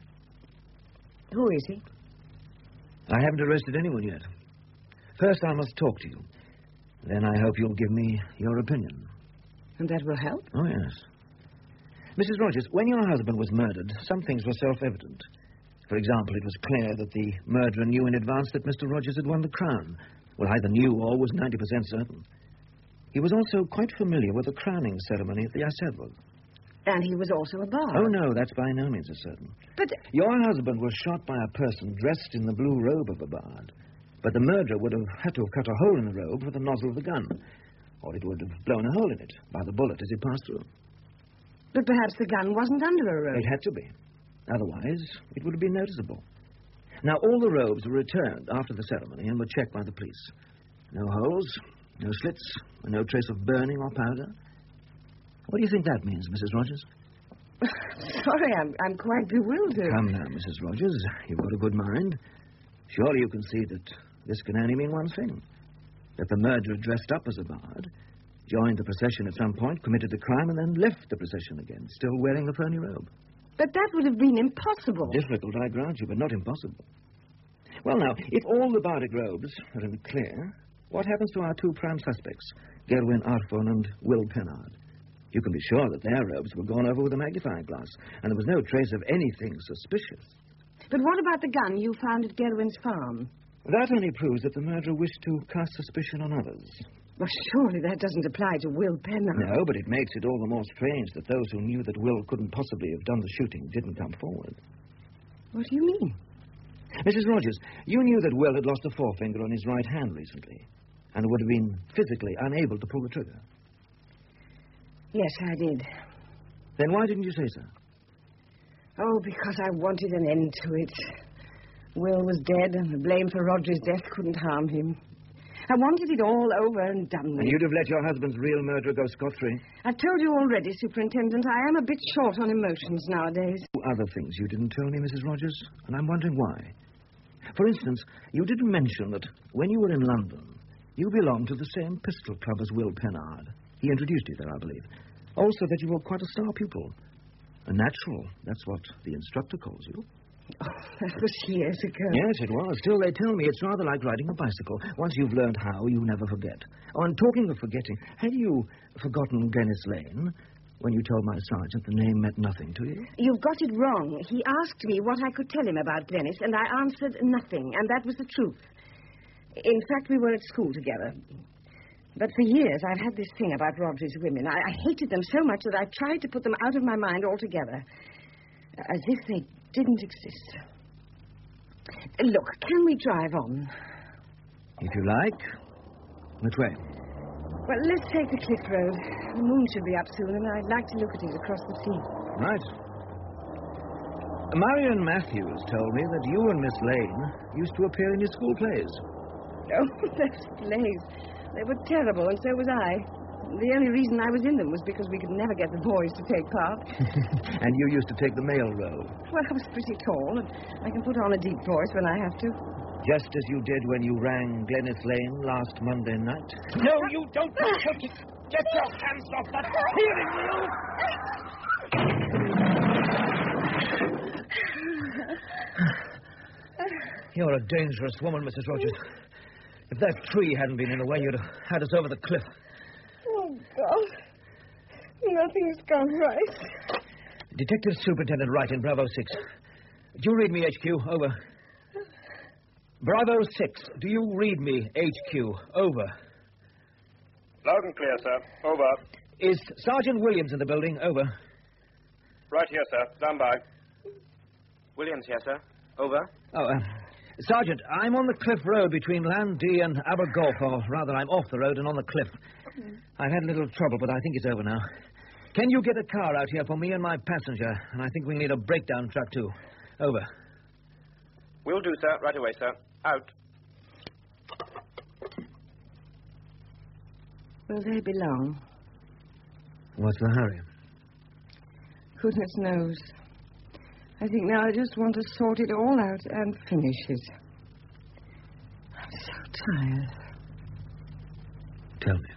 Speaker 10: Who is he?
Speaker 5: I haven't arrested anyone yet. First, I must talk to you. Then I hope you'll give me your opinion.
Speaker 10: And that will help?
Speaker 5: Oh, yes. Mrs. Rogers, when your husband was murdered, some things were self-evident. For example, it was clear that the murderer knew in advance that Mr. Rogers had won the crown. Well, either knew or was 90% certain. He was also quite familiar with the crowning ceremony at the Eisteddfod.
Speaker 10: And he was also a bard.
Speaker 5: Oh, no, that's by no means as certain.
Speaker 10: But...
Speaker 5: Your husband was shot by a person dressed in the blue robe of a bard. But the murderer would have had to have cut a hole in the robe with the nozzle of the gun. Or it would have blown a hole in it by the bullet as it passed through.
Speaker 10: But perhaps the gun wasn't under a robe.
Speaker 5: It had to be. Otherwise, it would have been noticeable. Now, all the robes were returned after the ceremony and were checked by the police. No holes, no slits, and no trace of burning or powder. What do you think that means, Mrs. Rogers?
Speaker 10: Sorry, I'm quite bewildered.
Speaker 5: Come now, Mrs. Rogers. You've got a good mind. Surely you can see that this can only mean one thing. That the murderer dressed up as a bard, joined the procession at some point, committed the crime, and then left the procession again, still wearing the phony robe.
Speaker 10: But that would have been impossible.
Speaker 5: Difficult, I grant you, but not impossible. Well, now, if all the bardic robes are in the clear, what happens to our two prime suspects, Gerwin Arbon and Will Pennard? You can be sure that their robes were gone over with a magnifying glass, and there was no trace of anything suspicious.
Speaker 10: But what about the gun you found at Gerwin's farm?
Speaker 5: That only proves that the murderer wished to cast suspicion on others.
Speaker 10: Well, surely that doesn't apply to Will Pennard.
Speaker 5: No, but it makes it all the more strange that those who knew that Will couldn't possibly have done the shooting didn't come forward.
Speaker 10: What do you mean?
Speaker 5: Mrs. Rogers, you knew that Will had lost a forefinger on his right hand recently and would have been physically unable to pull the trigger.
Speaker 10: Yes, I did.
Speaker 5: Then why didn't you say so?
Speaker 10: Oh, because I wanted an end to it. Will was dead, and the blame for Roger's death couldn't harm him. I wanted it all over and done with.
Speaker 5: And you'd have let your husband's real murderer go scot-free?
Speaker 10: I've told you already, Superintendent, I am a bit short on emotions nowadays.
Speaker 5: Other things you didn't tell me, Mrs. Rogers, and I'm wondering why. For instance, you didn't mention that when you were in London, you belonged to the same pistol club as Will Pennard. He introduced you there, I believe. Also that you were quite a star pupil. A natural, that's what the instructor calls you.
Speaker 10: Oh, that was years ago.
Speaker 5: Yes, it was. Still, they tell me it's rather like riding a bicycle. Once you've learned how, you never forget. Oh, and talking of forgetting, had you forgotten Glennis Lane when you told my sergeant the name meant nothing to you?
Speaker 10: You've got it wrong. He asked me what I could tell him about Glennis, and I answered nothing, and that was the truth. In fact, we were at school together. But for years, I've had this thing about Roger's women. I hated them so much that I tried to put them out of my mind altogether. As if they didn't exist. Look, can we drive on?
Speaker 5: If you like. Which way?
Speaker 10: Well, let's take the cliff road. The moon should be up soon, and I'd like to look at it across the sea.
Speaker 5: Right. Marion Matthews told me that you and Miss Lane used to appear in your school plays.
Speaker 10: Oh, those plays. They were terrible, and so was I. The only reason I was in them was because we could never get the boys to take part.
Speaker 5: And you used to take the male role.
Speaker 10: Well, I was pretty tall, and I can put on a deep voice when I have to.
Speaker 5: Just as you did when you rang Glennis Lane last Monday night?
Speaker 11: No, you don't. Get your hands off that steering wheel!
Speaker 5: You're a dangerous woman, Mrs. Rogers. If that tree hadn't been in the way, you'd have had us over the cliff.
Speaker 10: Oh, God. Nothing's gone right.
Speaker 5: Detective Superintendent Wright in Bravo 6. Do you read me, HQ? Over. Bravo 6. Do you read me, HQ? Over.
Speaker 12: Loud and clear, sir. Over.
Speaker 5: Is Sergeant Williams in the building? Over.
Speaker 12: Right here, sir. Stand by. Williams here, sir. Over.
Speaker 5: Oh, Sergeant, I'm on the cliff road between Landee and Abergulf, or rather, I'm off the road and on the cliff. I've had a little trouble, but I think it's over now. Can you get a car out here for me and my passenger? And I think we'll need a breakdown truck, too. Over.
Speaker 12: Will do, sir. Right away, sir. Out.
Speaker 10: Will they be long?
Speaker 5: What's the hurry?
Speaker 10: Goodness knows. I think now I just want to sort it all out and finish it. I'm so tired.
Speaker 5: Tell me.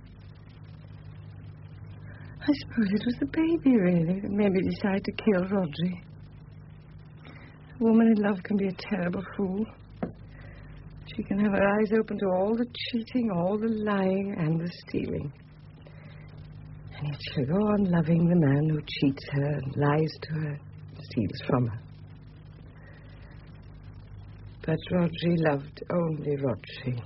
Speaker 10: I suppose it was the baby, really, that made me decide to kill Rodri. A woman in love can be a terrible fool. She can have her eyes open to all the cheating, all the lying, and the stealing. And yet she'll go on loving the man who cheats her, and lies to her, steals from her. But Rodri loved only Rodri.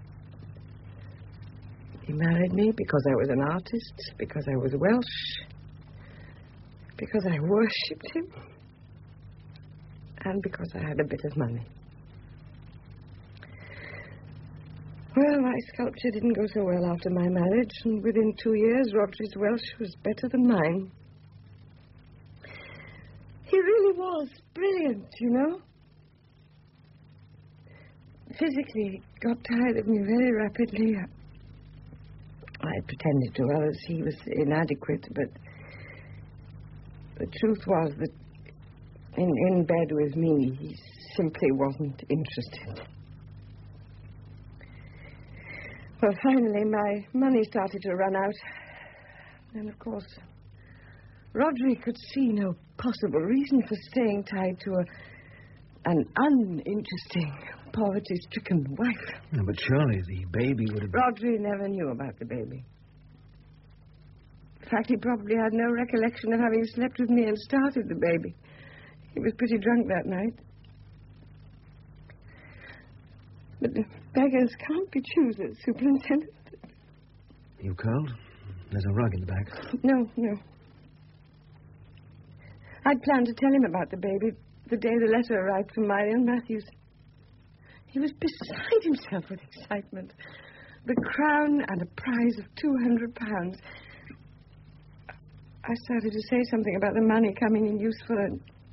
Speaker 10: He married me because I was an artist, because I was Welsh, because I worshipped him, and because I had a bit of money. Well, my sculpture didn't go so well after my marriage, and within 2 years, Rodri's Welsh was better than mine. He really was brilliant, you know. Physically, he got tired of me very rapidly. I pretended to others he was inadequate, but the truth was that in bed with me, he simply wasn't interested. Well, finally, my money started to run out. And, of course, Rodri could see no possible reason for staying tied to an uninteresting, poverty-stricken wife.
Speaker 5: No, but surely the baby would have...
Speaker 10: Rodri never knew about the baby. In fact, he probably had no recollection of having slept with me and started the baby. He was pretty drunk that night. But beggars can't be choosers, Superintendent.
Speaker 5: You cold? There's a rug in the back.
Speaker 10: No. I'd planned to tell him about the baby the day the letter arrived from Marion Matthews. He was beside himself with excitement. The crown and a prize of £200. I started to say something about the money coming in useful, and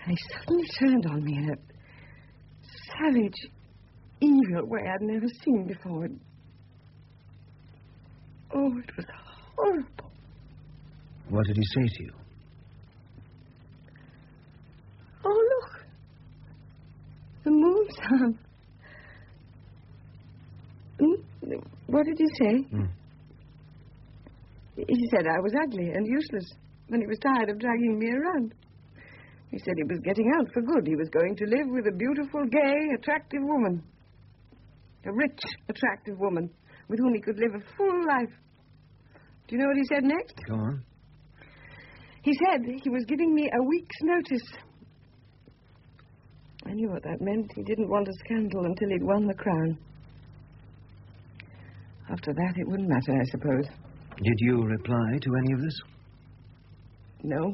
Speaker 10: he suddenly turned on me in a savage, evil way I'd never seen before. Oh, it was horrible.
Speaker 5: What did he say to you?
Speaker 10: Oh, look. The moon's out. What did he say? He said I was ugly and useless, and he was tired of dragging me around. He said he was getting out for good. He was going to live with a beautiful, gay, attractive woman. A rich, attractive woman with whom he could live a full life. Do you know what he said next?
Speaker 5: Go on.
Speaker 10: He said he was giving me a week's notice. I knew what that meant. He didn't want a scandal until he'd won the crown. After that, it wouldn't matter, I suppose.
Speaker 5: Did you reply to any of this?
Speaker 10: No.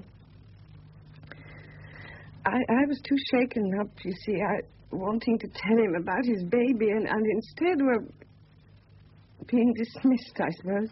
Speaker 10: I was too shaken up, you see, wanting to tell him about his baby, and instead were being dismissed, I suppose.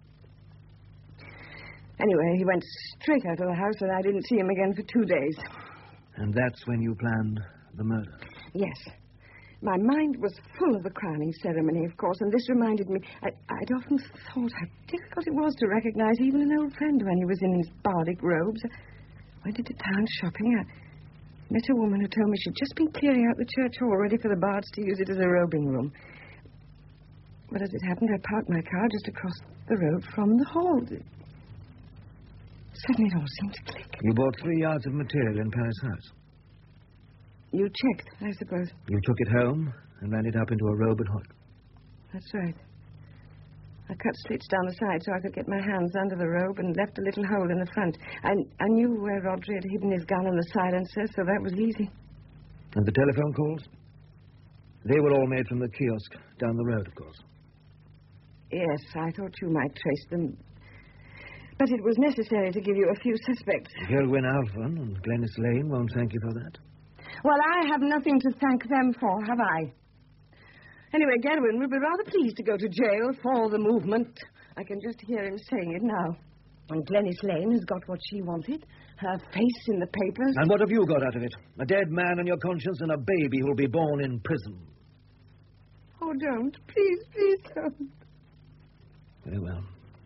Speaker 10: Anyway, he went straight out of the house, and I didn't see him again for 2 days.
Speaker 5: And that's when you planned the murder?
Speaker 10: Yes. My mind was full of the crowning ceremony, of course, and this reminded me. I'd often thought how difficult it was to recognize even an old friend when he was in his bardic robes. I went into town shopping. I met a woman who told me she'd just been clearing out the church hall, ready for the bards to use it as a robing room. But as it happened, I parked my car just across the road from the hall. Suddenly it all seemed to click.
Speaker 5: You bought 3 yards of material in Paris House.
Speaker 10: You checked, I suppose.
Speaker 5: You took it home and ran it up into a robe and hood.
Speaker 10: That's right. I cut slits down the side so I could get my hands under the robe and left a little hole in the front. I knew where Rodri had hidden his gun and the silencer, so that was easy.
Speaker 5: And the telephone calls? They were all made from the kiosk down the road, of course.
Speaker 10: Yes, I thought you might trace them. But it was necessary to give you a few suspects.
Speaker 5: Gelwyn Alphen and Glenys Lane won't thank you for that.
Speaker 10: Well, I have nothing to thank them for, have I? Anyway, Gelwyn will be rather pleased to go to jail for the movement. I can just hear him saying it now. And Glenys Lane has got what she wanted. Her face in the papers.
Speaker 5: And what have you got out of it? A dead man on your conscience and a baby who'll be born in prison.
Speaker 10: Oh, don't. Please, please don't.
Speaker 5: Very well.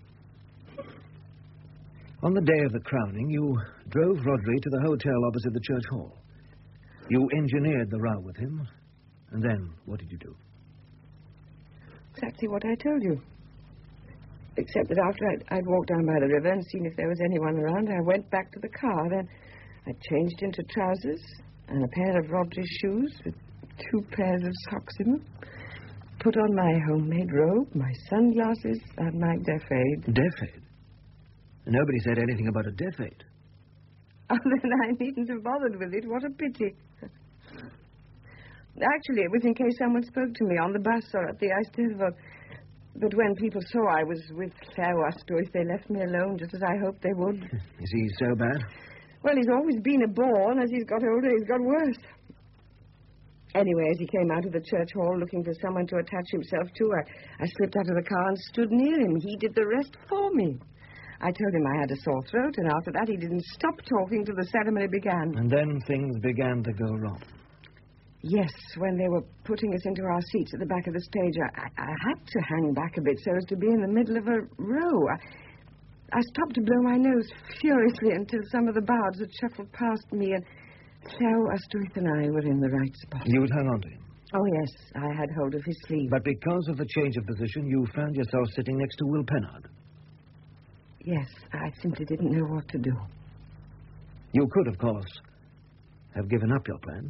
Speaker 5: On the day of the crowning, you drove Rodri to the hotel opposite the church hall. You engineered the row with him. And then, what did you do?
Speaker 10: Exactly what I told you. Except that after I'd walked down by the river and seen if there was anyone around, I went back to the car. Then I changed into trousers and a pair of Rodri's shoes with 2 pairs of socks in them. Put on my homemade robe, my sunglasses, and my death aid.
Speaker 5: Death aid? Nobody said anything about a death aid.
Speaker 10: Oh, then I needn't have bothered with it. What a pity. Actually, it was in case someone spoke to me on the bus or at the Eisteddfod. But when people saw I was with Claire Astorith, they left me alone, just as I hoped they would.
Speaker 5: Is he so bad?
Speaker 10: Well, he's always been a bore, and as he's got older, he's got worse. Anyway, as he came out of the church hall looking for someone to attach himself to, I slipped out of the car and stood near him. He did the rest for me. I told him I had a sore throat, and after that he didn't stop talking till the ceremony began.
Speaker 5: And then things began to go wrong.
Speaker 10: Yes, when they were putting us into our seats at the back of the stage, I had to hang back a bit so as to be in the middle of a row. I stopped to blow my nose furiously until some of the bards had shuffled past me, and Claire Astorith and I were in the right spot.
Speaker 5: You'd hung on to him?
Speaker 10: Oh, yes, I had hold of his sleeve.
Speaker 5: But because of the change of position, you found yourself sitting next to Will Pennard.
Speaker 10: Yes, I simply didn't know what to do.
Speaker 5: You could, of course, have given up your plan.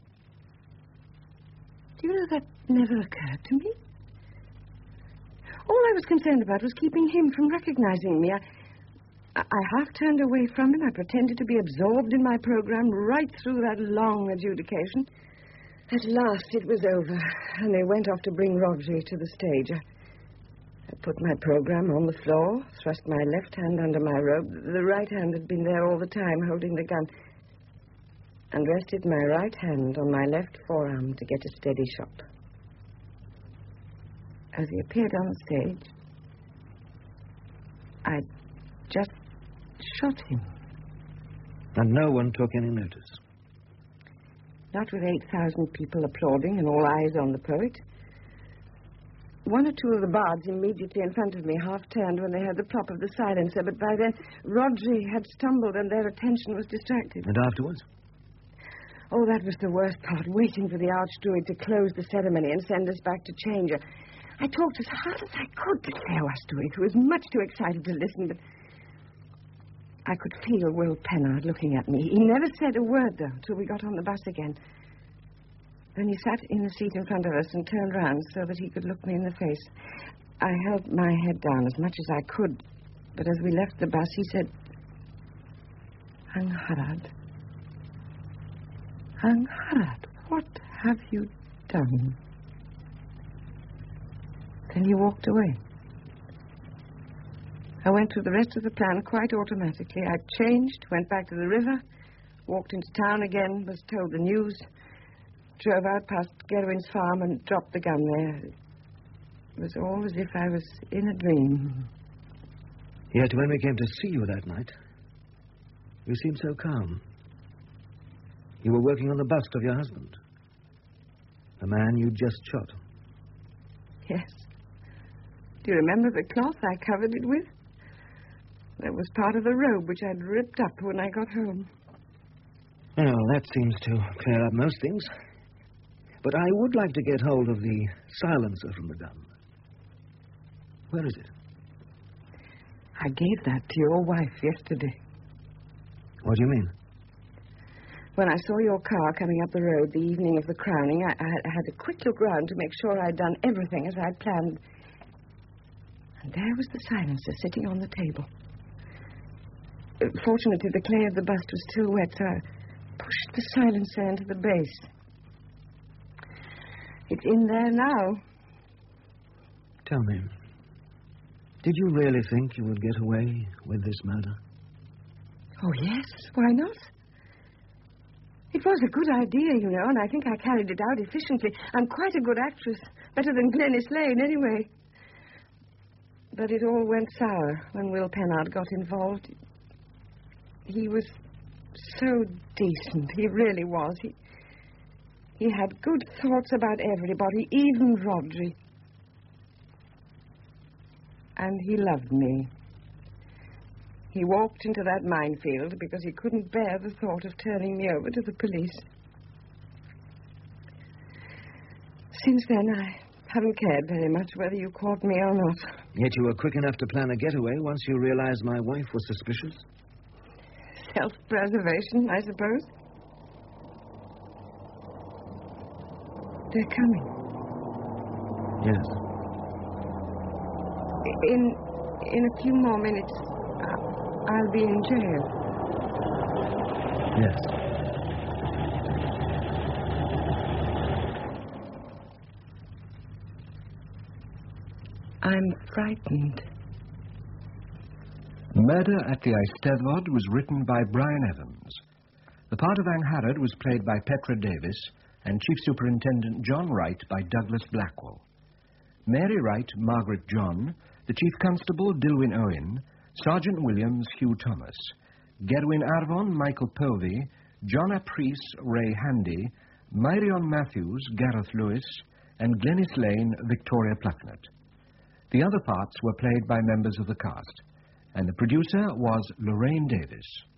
Speaker 10: Do you know that never occurred to me? All I was concerned about was keeping him from recognizing me. I half turned away from him. I pretended to be absorbed in my program right through that long adjudication. At last it was over, and they went off to bring Rodri to the stage. I put my program on the floor, thrust my left hand under my robe. The right hand had been there all the time, holding the gun, and rested my right hand on my left forearm to get a steady shot. As he appeared on the stage, I just shot him.
Speaker 5: And no one took any notice?
Speaker 10: Not with 8,000 people applauding and all eyes on the poet. One or two of the bards immediately in front of me half turned when they heard the plop of the silencer, but by then Rodri had stumbled and their attention was distracted.
Speaker 5: And afterwards?
Speaker 10: Oh, that was the worst part, waiting for the Archdruid to close the ceremony and send us back to Changer. I talked as hard as I could to Claire Westaway, who was much too excited to listen, but I could feel Will Pennard looking at me. He never said a word, though, till we got on the bus again. Then he sat in the seat in front of us and turned round so that he could look me in the face. I held my head down as much as I could, but as we left the bus, he said, Angharad. Angharad, what have you done? Then he walked away. I went through the rest of the plan quite automatically. I changed, went back to the river, walked into town again, was told the news, drove out past Gerwin's farm and dropped the gun there. It was all as if I was in a dream.
Speaker 5: Yet when we came to see you that night, you seemed so calm. You were working on the bust of your husband, the man you just shot.
Speaker 10: Yes. Do you remember the cloth I covered it with? That was part of the robe which I'd ripped up when I got home.
Speaker 5: Well, that seems to clear up most things. But I would like to get hold of the silencer from the gun. Where is it?
Speaker 10: I gave that to your wife yesterday.
Speaker 5: What do you mean?
Speaker 10: When I saw your car coming up the road the evening of the crowning, I had a quick look round to make sure I'd done everything as I'd planned. And there was the silencer sitting on the table. Fortunately, the clay of the bust was still wet, so I pushed the silencer into the base. It's in there now.
Speaker 5: Tell me, did you really think you would get away with this murder?
Speaker 10: Oh, yes. Why not? It was a good idea, you know, and I think I carried it out efficiently. I'm quite a good actress. Better than Glenys Lane, anyway. But it all went sour when Will Pennard got involved. He was so decent. He really was. He had good thoughts about everybody, even Rodri. And he loved me. He walked into that minefield because he couldn't bear the thought of turning me over to the police. Since then, I haven't cared very much whether you caught me or not.
Speaker 5: Yet you were quick enough to plan a getaway once you realized my wife was suspicious?
Speaker 10: Self-preservation, I suppose. They're coming.
Speaker 5: Yes.
Speaker 10: In a few more minutes, I'll be in jail.
Speaker 5: Yes.
Speaker 10: I'm frightened.
Speaker 1: Murder at the Eisteddfod was written by Brian Evans. The part of Angharad was played by Petra Davis and Chief Superintendent John Wright by Douglas Blackwell. Mary Wright, Margaret John, the Chief Constable, Dilwyn Owen, Sergeant Williams, Hugh Thomas, Gerwin Arvon, Michael Povey, John Aprise, Ray Handy, Myrion Matthews, Gareth Lewis, and Glenys Lane, Victoria Plucknett. The other parts were played by members of the cast, and the producer was Lorraine Davis.